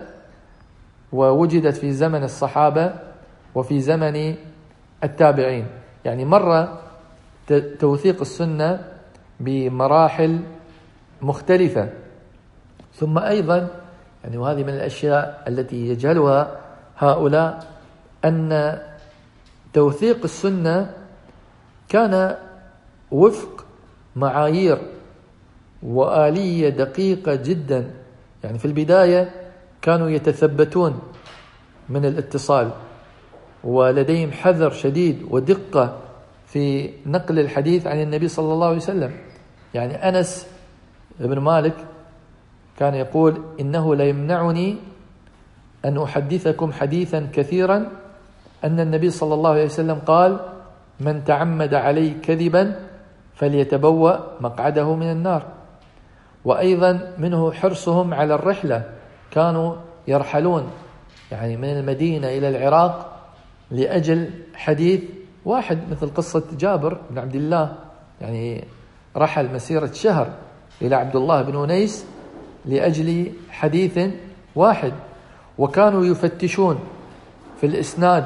ووجدت في زمن الصحابة وفي زمن التابعين. يعني مر توثيق السنة بمراحل مختلفة. ثم أيضا يعني وهذه من الأشياء التي يجهلها هؤلاء، أن توثيق السنة كان وفق معايير وآلية دقيقة جدا. يعني في البداية كانوا يتثبتون من الاتصال، ولديهم حذر شديد ودقة في نقل الحديث عن النبي صلى الله عليه وسلم. يعني أنس بن مالك كان يقول: إنه لا يمنعني أن أحدثكم حديثا كثيرا أن النبي صلى الله عليه وسلم قال: من تعمد علي كذبا فليتبوأ مقعده من النار. وأيضا منه حرصهم على الرحلة، كانوا يرحلون يعني من المدينة إلى العراق لأجل حديث واحد، مثل قصة جابر بن عبد الله، يعني رحل مسيرة شهر إلى عبد الله بن أنيس لأجل حديث واحد. وكانوا يفتشون في الإسناد،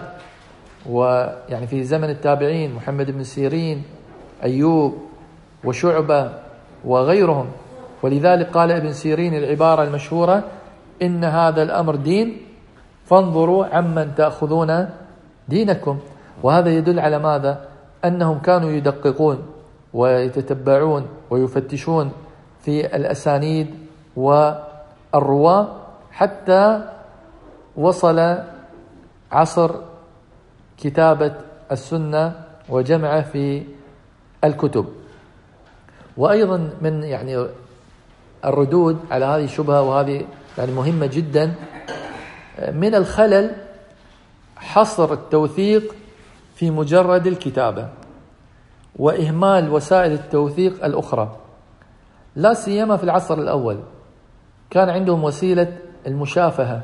ويعني في زمن التابعين محمد بن سيرين، أيوب، وشعبة وغيرهم. ولذلك قال ابن سيرين العبارة المشهورة: إن هذا الأمر دين فانظروا عمن تأخذون دينكم. وهذا يدل على ماذا؟ أنهم كانوا يدققون ويتتبعون ويفتشون في الأسانيد والرواة، حتى وصل عصر كتابة السنة وجمعه في الكتب. وأيضا من يعني الردود على هذه الشبهة، وهذه يعني مهمة جدا، من الخلل حصر التوثيق في مجرد الكتابة وإهمال وسائل التوثيق الأخرى، لا سيما في العصر الأول. كان عندهم وسيلة المشافهة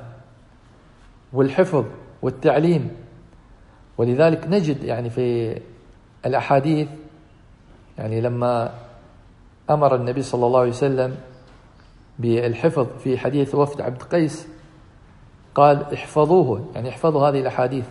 والحفظ والتعليم. ولذلك نجد يعني في الأحاديث، يعني لما أمر النبي صلى الله عليه وسلم بالحفظ في حديث وفد عبد قيس قال: احفظوه، يعني احفظوا هذه الأحاديث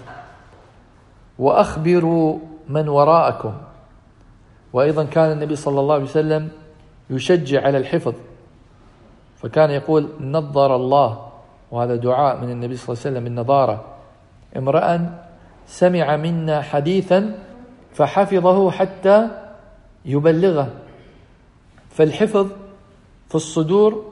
وأخبروا من وراءكم. وأيضا كان النبي صلى الله عليه وسلم يشجع على الحفظ، فكان يقول: نظر الله، وهذا دعاء من النبي صلى الله عليه وسلم النظارة، امرأ سمع منا حديثا فحفظه حتى يبلغه. فالحفظ في الصدور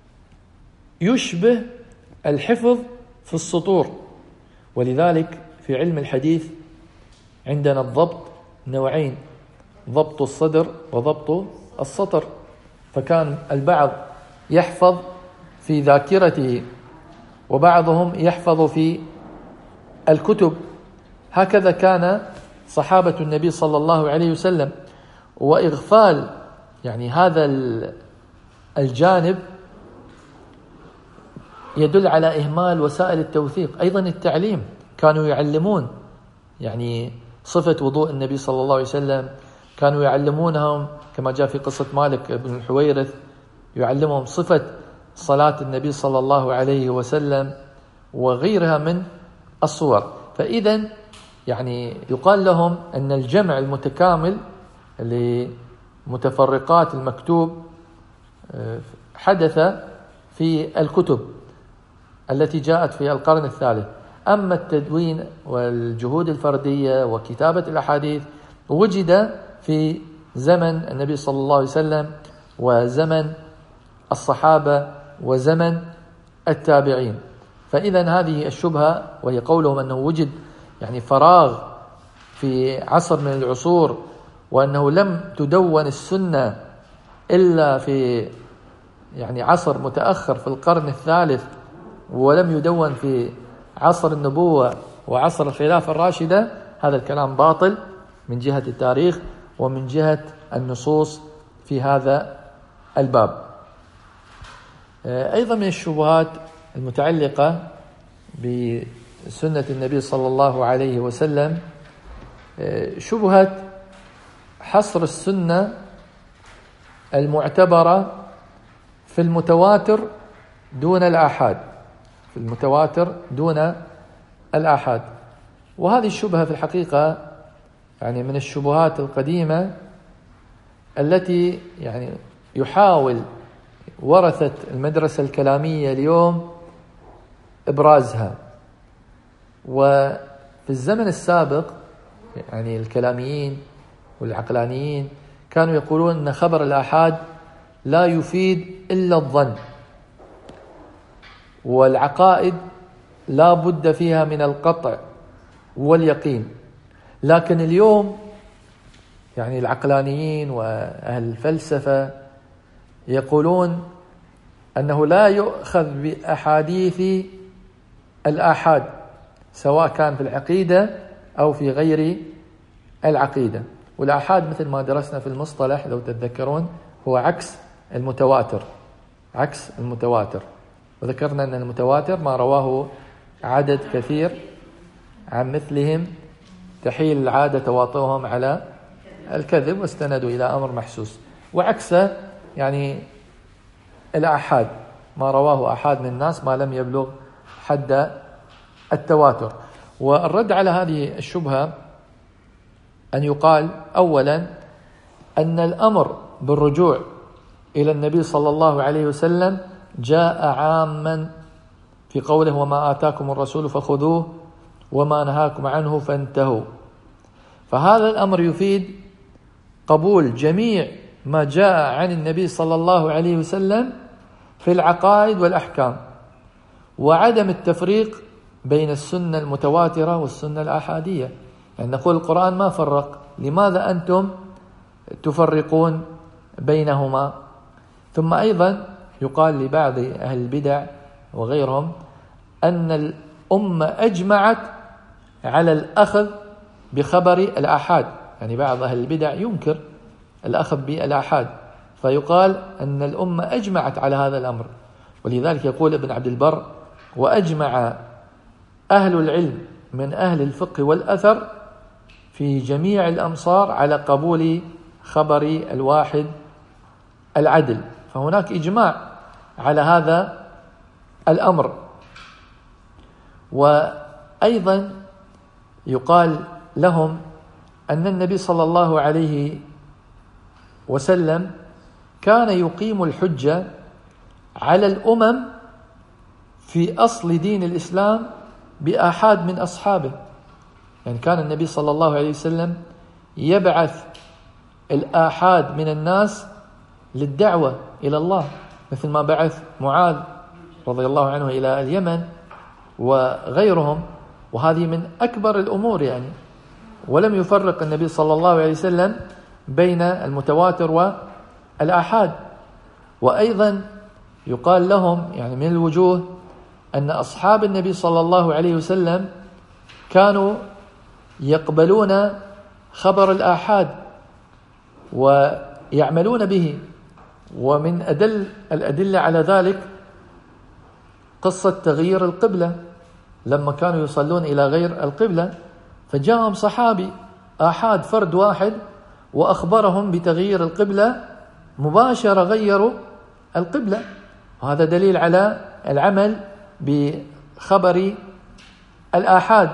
يشبه الحفظ في السطور. ولذلك في علم الحديث عندنا الضبط نوعين: ضبط الصدر وضبط السطر. فكان البعض يحفظ في ذاكرته وبعضهم يحفظ في الكتب. هكذا كان صحابة النبي صلى الله عليه وسلم. وإغفال يعني هذا الجانب يدل على إهمال وسائل التوثيق. أيضا التعليم، كانوا يعلمون يعني صفة وضوء النبي صلى الله عليه وسلم، كانوا يعلمونهم كما جاء في قصة مالك بن الحويرث، يعلمهم صفة صلاة النبي صلى الله عليه وسلم وغيرها من الصور. فإذا يعني يقال لهم أن الجمع المتكامل لمتفرقات المكتوب حدث في الكتب التي جاءت في القرن الثالث. أما التدوين والجهود الفردية وكتابة الأحاديث وجد في زمن النبي صلى الله عليه وسلم وزمن الصحابة وزمن التابعين. فإذا هذه الشبهة، وهي قولهم أنه وجد يعني فراغ في عصر من العصور، وأنه لم تدون السنة إلا في يعني عصر متأخر في القرن الثالث، ولم يدون في عصر النبوة وعصر الخلافة الراشدة، هذا الكلام باطل من جهة التاريخ ومن جهة النصوص في هذا الباب. أيضا من الشبهات المتعلقة بسنة النبي صلى الله عليه وسلم شبهة حصر السنة المعتبرة في المتواتر دون الآحاد، في المتواتر دون الآحاد. وهذه الشبهة في الحقيقة يعني من الشبهات القديمة التي يعني يحاول ورثة المدرسة الكلامية اليوم إبرازها. وفي الزمن السابق يعني الكلاميين والعقلانيين كانوا يقولون أن خبر الآحاد لا يفيد إلا الظن، والعقائد لا بد فيها من القطع واليقين. لكن اليوم يعني العقلانيين وأهل الفلسفة يقولون أنه لا يؤخذ بأحاديث الآحاد سواء كان في العقيدة أو في غير العقيدة. والآحاد مثل ما درسنا في المصطلح لو تتذكرون هو عكس المتواتر، عكس المتواتر. وذكرنا أن المتواتر ما رواه عدد كثير عن مثلهم تحيل العادة تواطؤهم على الكذب واستندوا إلى أمر محسوس. وعكسه يعني الآحاد ما رواه أحد من الناس ما لم يبلغ حد التواتر. والرد على هذه الشبهة أن يقال أولا أن الأمر بالرجوع إلى النبي صلى الله عليه وسلم جاء عاما في قوله وما آتاكم الرسول فخذوه وما نهاكم عنه فانتهوا. فهذا الأمر يفيد قبول جميع ما جاء عن النبي صلى الله عليه وسلم في العقائد والأحكام، وعدم التفريق بين السنة المتواترة والسنة الآحادية. يعني نقول القرآن ما فرق، لماذا أنتم تفرقون بينهما؟ ثم أيضا يقال لبعض أهل البدع وغيرهم أن الأمة أجمعت على الأخذ بخبر الآحاد. يعني بعض أهل البدع ينكر الأخذ بالآحاد، فيقال أن الأمة أجمعت على هذا الأمر. ولذلك يقول ابن عبد البر وأجمع أهل العلم من أهل الفقه والأثر في جميع الأمصار على قبول خبر الواحد العدل. فهناك إجماع على هذا الأمر. وأيضا يقال لهم أن النبي صلى الله عليه وسلم كان يقيم الحجة على الأمم في أصل دين الإسلام بآحاد من أصحابه. يعني كان النبي صلى الله عليه وسلم يبعث الآحاد من الناس للدعوة إلى الله، مثل ما بعث معاذ رضي الله عنه إلى اليمن وغيرهم. وهذه من أكبر الأمور يعني. ولم يفرق النبي صلى الله عليه وسلم بين المتواتر والآحاد. وأيضا يقال لهم يعني من الوجوه أن أصحاب النبي صلى الله عليه وسلم كانوا يقبلون خبر الآحاد ويعملون به. ومن أدل الأدلة على ذلك قصة تغيير القبلة، لما كانوا يصلون إلى غير القبلة فجاءهم صحابي آحاد فرد واحد وأخبرهم بتغيير القبلة، مباشرة غيروا القبلة. وهذا دليل على العمل بخبر الآحاد.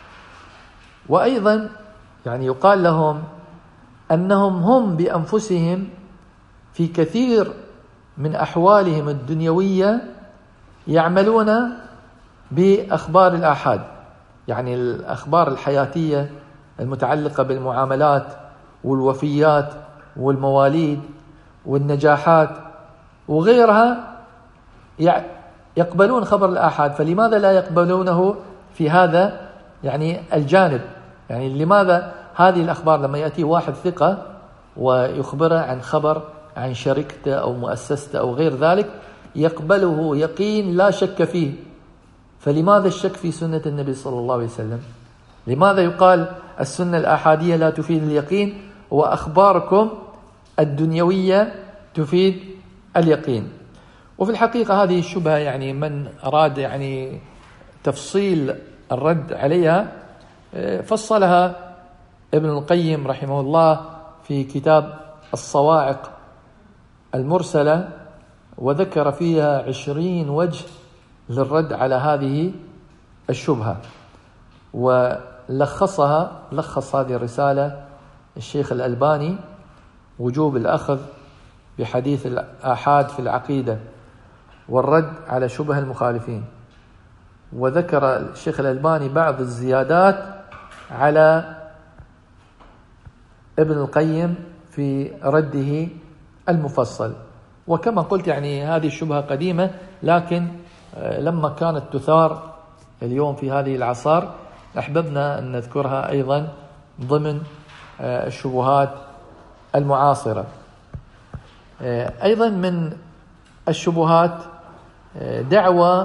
وأيضا يعني يقال لهم أنهم هم بأنفسهم في كثير من أحوالهم الدنيوية يعملون بأخبار الآحاد، يعني الأخبار الحياتية المتعلقة بالمعاملات والوفيات والمواليد والنجاحات وغيرها يقبلون خبر الآحاد. فلماذا لا يقبلونه في هذا يعني الجانب؟ يعني لماذا هذه الأخبار لما يأتي واحد ثقة ويخبره عن خبر عن شركته أو مؤسسته أو غير ذلك يقبله يقين لا شك فيه، فلماذا الشك في سنة النبي صلى الله عليه وسلم؟ لماذا يقال السنة الآحادية لا تفيد اليقين وأخباركم الدنيوية تفيد اليقين؟ وفي الحقيقة هذه الشبهة يعني من أراد يعني تفصيل الرد عليها فصلها ابن القيم رحمه الله في كتاب الصواعق المرسلة، وذكر فيها عشرين وجه للرد على هذه الشبهة، ولخصها لخص هذه الرسالة الشيخ الألباني وجوب الأخذ بحديث الآحاد في العقيدة والرد على شبه المخالفين. وذكر الشيخ الألباني بعض الزيادات على ابن القيم في رده المفصل. وكما قلت يعني هذه الشبهة قديمة، لكن لما كانت تثار اليوم في هذه العصار أحببنا أن نذكرها أيضا ضمن الشبهات المعاصرة. أيضا من الشبهات دعوى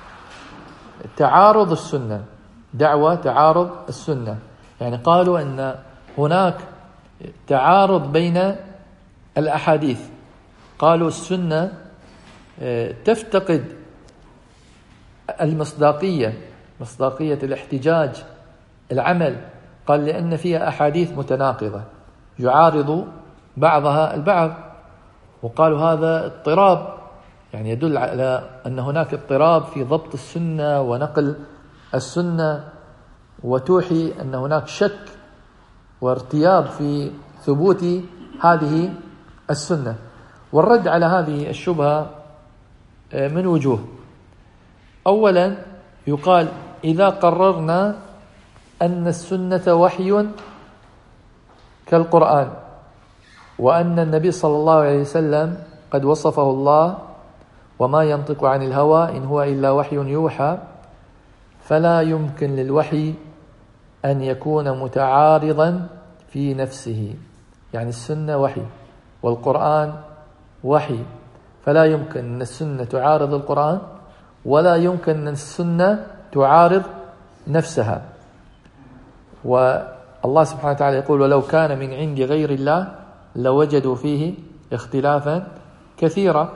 تعارض السنة، دعوى تعارض السنة، يعني قالوا أن هناك تعارض بين الأحاديث. قالوا السنة تفتقد المصداقية، مصداقية الاحتجاج العمل، قال لأن فيها أحاديث متناقضة يعارض بعضها البعض. وقالوا هذا اضطراب، يعني يدل على أن هناك اضطراب في ضبط السنة ونقل السنة، وتوحي أن هناك شك وارتياب في ثبوت هذه السنة. والرد على هذه الشبهة من وجوه. أولا يقال إذا قررنا أن السنة وحي كالقرآن، وأن النبي صلى الله عليه وسلم قد وصفه الله وما ينطق عن الهوى إن هو إلا وحي يوحى، فلا يمكن للوحي أن يكون متعارضا في نفسه. يعني السنة وحي والقرآن وحي، فلا يمكن أن السنة تعارض القرآن ولا يمكن أن السنة تعارض نفسها. والله سبحانه وتعالى يقول ولو كان من عند غير الله لوجدوا فيه اختلافا كثيرا.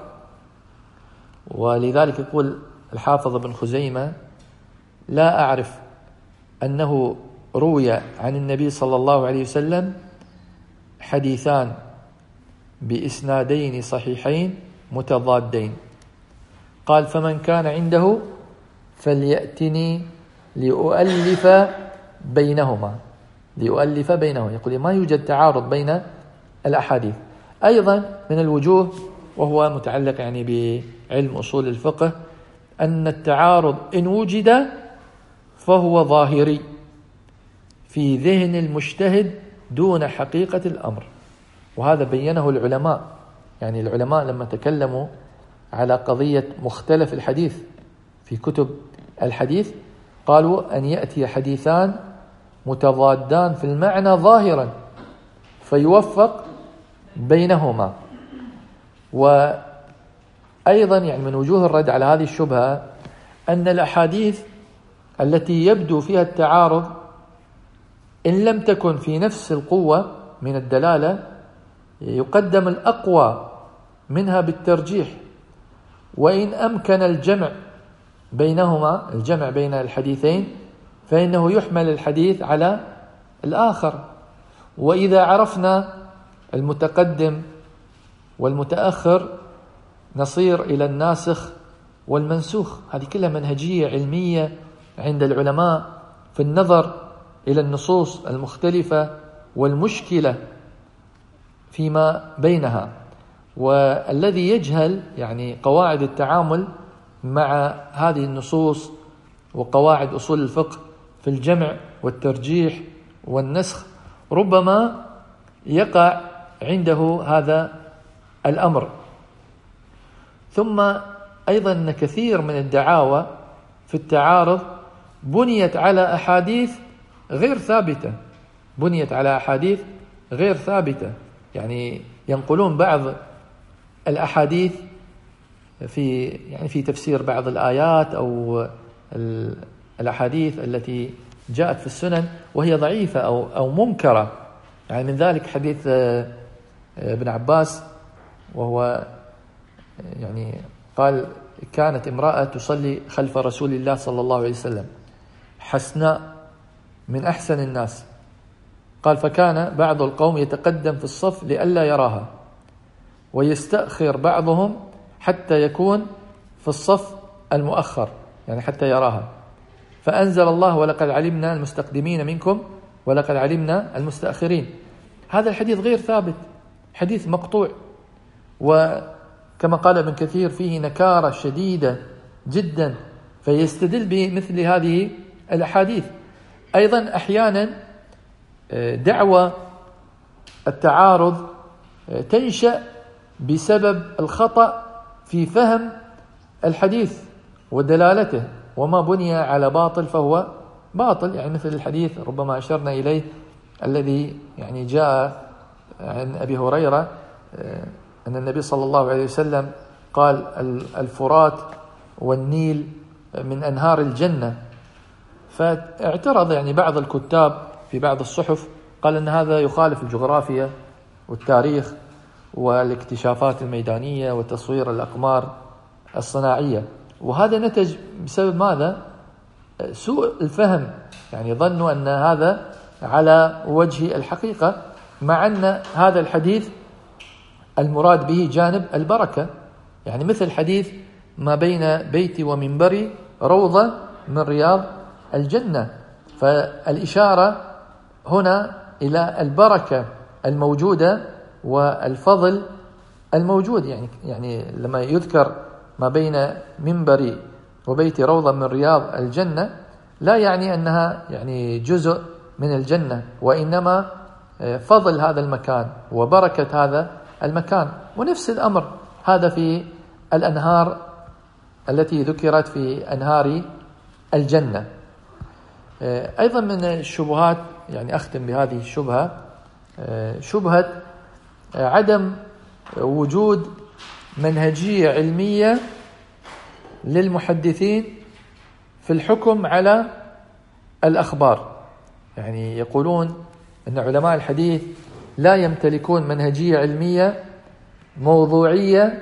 ولذلك يقول الحافظ ابن خزيمة لا أعرف أنه روي عن النبي صلى الله عليه وسلم حديثان بإسنادين صحيحين متضادين، قال فمن كان عنده فليأتني لأؤلف بينهما، لأؤلف بينهما، يقول ما يوجد تعارض بين الأحاديث. أيضا من الوجوه وهو متعلق يعني بعلم أصول الفقه أن التعارض إن وجد فهو ظاهري في ذهن المجتهد دون حقيقة الأمر، وهذا بينه العلماء. يعني العلماء لما تكلموا على قضية مختلف الحديث في كتب الحديث قالوا أن يأتي حديثان متضادان في المعنى ظاهرا فيوفق بينهما. وأيضا يعني من وجوه الرد على هذه الشبهة أن الأحاديث التي يبدو فيها التعارض إن لم تكن في نفس القوة من الدلالة يقدم الأقوى منها بالترجيح، وإن أمكن الجمع بينهما الجمع بين الحديثين فإنه يحمل الحديث على الآخر. وإذا عرفنا المتقدم والمتأخر نصير إلى الناسخ والمنسوخ. هذه كلها منهجية علمية عند العلماء في النظر إلى النصوص المختلفة والمشكلة فيما بينها. والذي يجهل يعني قواعد التعامل مع هذه النصوص وقواعد أصول الفقه في الجمع والترجيح والنسخ ربما يقع عنده هذا الأمر. ثم أيضا أن كثير من الدعاوى في التعارض بنيت على أحاديث غير ثابتة بنيت على أحاديث غير ثابتة يعني ينقلون بعض الأحاديث في يعني في تفسير بعض الآيات أو الأحاديث التي جاءت في السنن وهي ضعيفة أو أو منكرة. يعني من ذلك حديث ابن عباس، وهو يعني قال: كانت امرأة تصلي خلف رسول الله صلى الله عليه وسلم حسناء من أحسن الناس، قال: فكان بعض القوم يتقدم في الصف لئلا يراها، ويستأخر بعضهم حتى يكون في الصف المؤخر يعني حتى يراها، فأنزل الله: ولقد علمنا المستقدمين منكم ولقد علمنا المستأخرين. هذا الحديث غير ثابت، حديث مقطوع، وكما قال ابن كثير فيه نكارة شديدة جدا، فيستدل بمثل هذه الأحاديث. أيضا أحيانا دعوى التعارض تنشأ بسبب الخطأ في فهم الحديث ودلالته، وما بني على باطل فهو باطل. يعني مثل الحديث ربما أشرنا إليه الذي يعني جاء عن أبي هريرة أن النبي صلى الله عليه وسلم قال: الفرات والنيل من أنهار الجنة. فاعترض يعني بعض الكتاب في بعض الصحف، قال أن هذا يخالف الجغرافيا والتاريخ والاكتشافات الميدانية وتصوير الأقمار الصناعية. وهذا نتج بسبب ماذا؟ سوء الفهم، يعني ظنوا أن هذا على وجه الحقيقة، مع أن هذا الحديث المراد به جانب البركة. يعني مثل حديث: ما بين بيتي ومنبري روضة من رياض الجنة. فالإشارة هنا إلى البركة الموجودة والفضل الموجود. يعني يعني لما يذكر ما بين منبري وبيتي روضة من رياض الجنة لا يعني أنها يعني جزء من الجنة، وإنما فضل هذا المكان وبركة هذا المكان. ونفس الأمر هذا في الأنهار التي ذكرت في أنهار الجنة. أيضا من الشبهات، يعني أختم بهذه الشبهة، شبهة عدم وجود منهجية علمية للمحدثين في الحكم على الأخبار. يعني يقولون أن علماء الحديث لا يمتلكون منهجية علمية موضوعية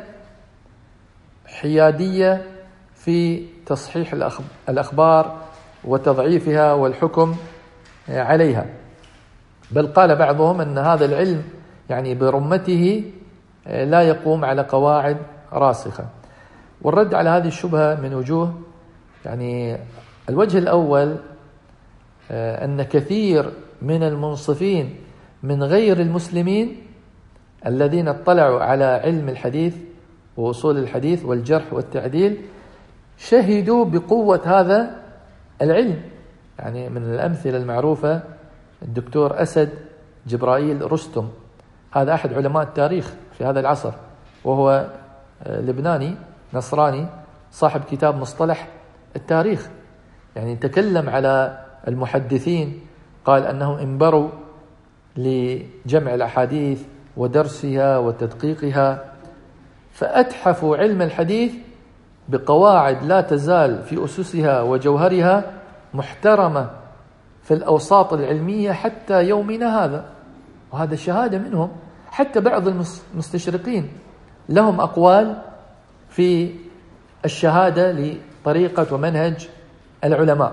حيادية في تصحيح الأخبار وتضعيفها والحكم عليها، بل قال بعضهم أن هذا العلم يعني برمته لا يقوم على قواعد راسخة. والرد على هذه الشبهة من وجوه. يعني الوجه الأول أن كثير من المنصفين من غير المسلمين الذين اطلعوا على علم الحديث وأصول الحديث والجرح والتعديل شهدوا بقوة هذا العلم. يعني من الأمثلة المعروفة الدكتور أسد جبرائيل رستم، هذا أحد علماء التاريخ في هذا العصر، وهو لبناني نصراني صاحب كتاب مصطلح التاريخ. يعني تكلم على المحدثين، قال أنهم انبروا لجمع الأحاديث ودرسها وتدقيقها، فأتحفوا علم الحديث بقواعد لا تزال في أسسها وجوهرها محترمة في الأوساط العلمية حتى يومنا هذا. وهذا شهادة منهم. حتى بعض المستشرقين لهم أقوال في الشهادة لطريقة ومنهج العلماء.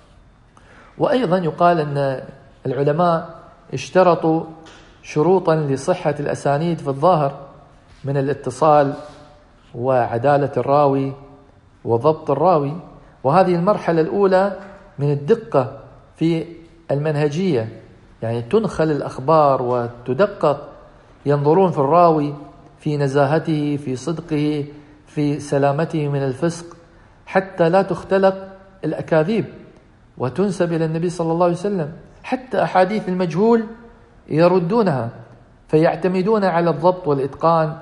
وأيضا يقال أن العلماء اشترطوا شروطا لصحة الأسانيد في الظاهر من الاتصال وعدالة الراوي وضبط الراوي. وهذه المرحلة الأولى من الدقة في المنهجية، يعني تنخل الأخبار وتدقق، ينظرون في الراوي في نزاهته، في صدقه، في سلامته من الفسق، حتى لا تختلق الأكاذيب وتنسب إلى النبي صلى الله عليه وسلم. حتى أحاديث المجهول يردونها، فيعتمدون على الضبط والإتقان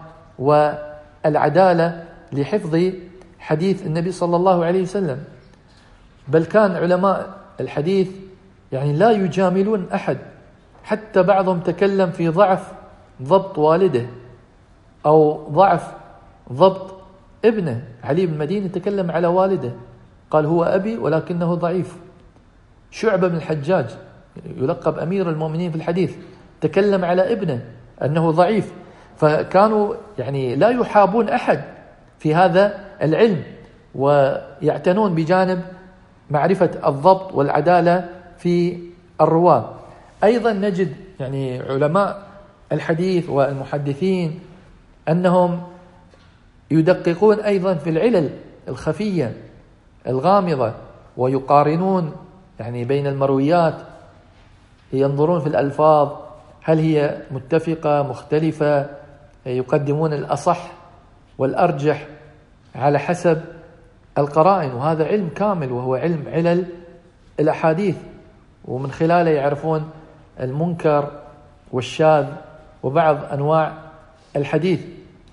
والعدالة لحفظ حديث النبي صلى الله عليه وسلم. بل كان علماء الحديث يعني لا يجاملون أحد. حتى بعضهم تكلم في ضعف ضبط والده أو ضعف ضبط ابنه. علي بن المديني تكلم على والده، قال هو أبي ولكنه ضعيف. شعبة بن الحجاج يلقب أمير المؤمنين في الحديث تكلم على ابنه أنه ضعيف. فكانوا يعني لا يحابون أحد في هذا العلم، ويعتنون بجانب معرفة الضبط والعدالة في الرواة. أيضا نجد يعني علماء الحديث والمحدثين أنهم يدققون أيضا في العلل الخفية الغامضة، ويقارنون يعني بين المرويات، ينظرون في الألفاظ هل هي متفقة مختلفة، يقدمون الأصح والأرجح على حسب القرائن. وهذا علم كامل وهو علم علل الأحاديث، ومن خلاله يعرفون المنكر والشاذ وبعض أنواع الحديث.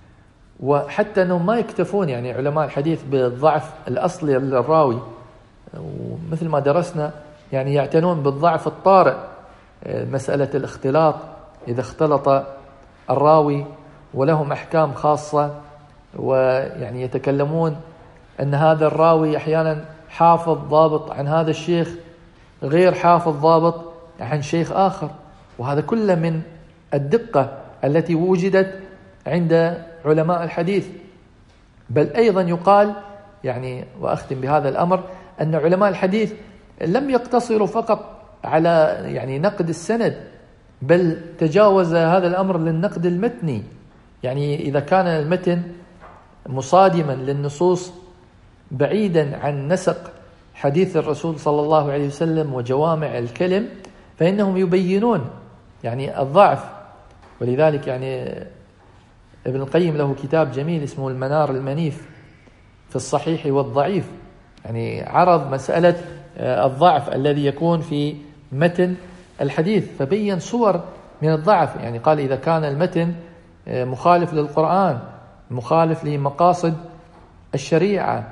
وحتى أنهم ما يكتفون يعني علماء الحديث بالضعف الأصلي للراوي، ومثل ما درسنا يعني يعتنون بالضعف الطارئ، مسألة الاختلاط، إذا اختلط الراوي، ولهم أحكام خاصة. ويعني يتكلمون أن هذا الراوي أحيانا حافظ ضابط عن هذا الشيخ غير حافظ ضابط عن شيخ آخر. وهذا كله من الدقة التي وجدت عند علماء الحديث. بل أيضا يقال يعني، وأختم بهذا الأمر، أن علماء الحديث لم يقتصروا فقط على يعني نقد السند، بل تجاوز هذا الأمر للنقد المتني. يعني إذا كان المتن مصادما للنصوص بعيدا عن نسق حديث الرسول صلى الله عليه وسلم وجوامع الكلم، فإنهم يبينون يعني الضعف. ولذلك يعني ابن القيم له كتاب جميل اسمه المنار المنيف في الصحيح والضعيف، يعني عرض مسألة الضعف الذي يكون في متن الحديث، فبين صور من الضعف. يعني قال إذا كان المتن مخالف للقرآن، مخالف لمقاصد الشريعة،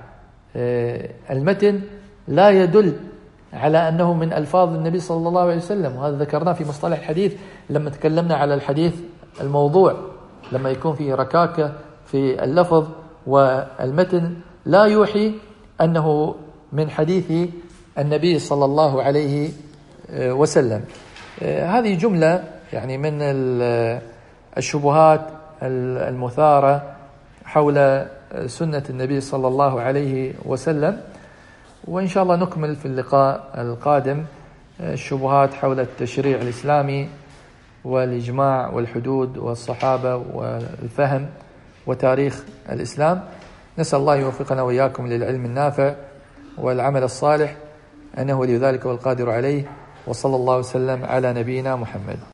المتن لا يدل على أنه من ألفاظ النبي صلى الله عليه وسلم. وهذا ذكرناه في مصطلح الحديث لما تكلمنا على الحديث الموضوع، لما يكون فيه ركاكة في اللفظ والمتن لا يوحي أنه من حديث النبي صلى الله عليه وسلم. هذه جملة يعني من الشبهات المثارة حول سنة النبي صلى الله عليه وسلم. وإن شاء الله نكمل في اللقاء القادم الشبهات حول التشريع الإسلامي والإجماع والحدود والصحابة والفهم وتاريخ الإسلام. نسأل الله يوفقنا وإياكم للعلم النافع والعمل الصالح، أنه ولي ذلك والقادر عليه. وصلى الله وسلم على نبينا محمد.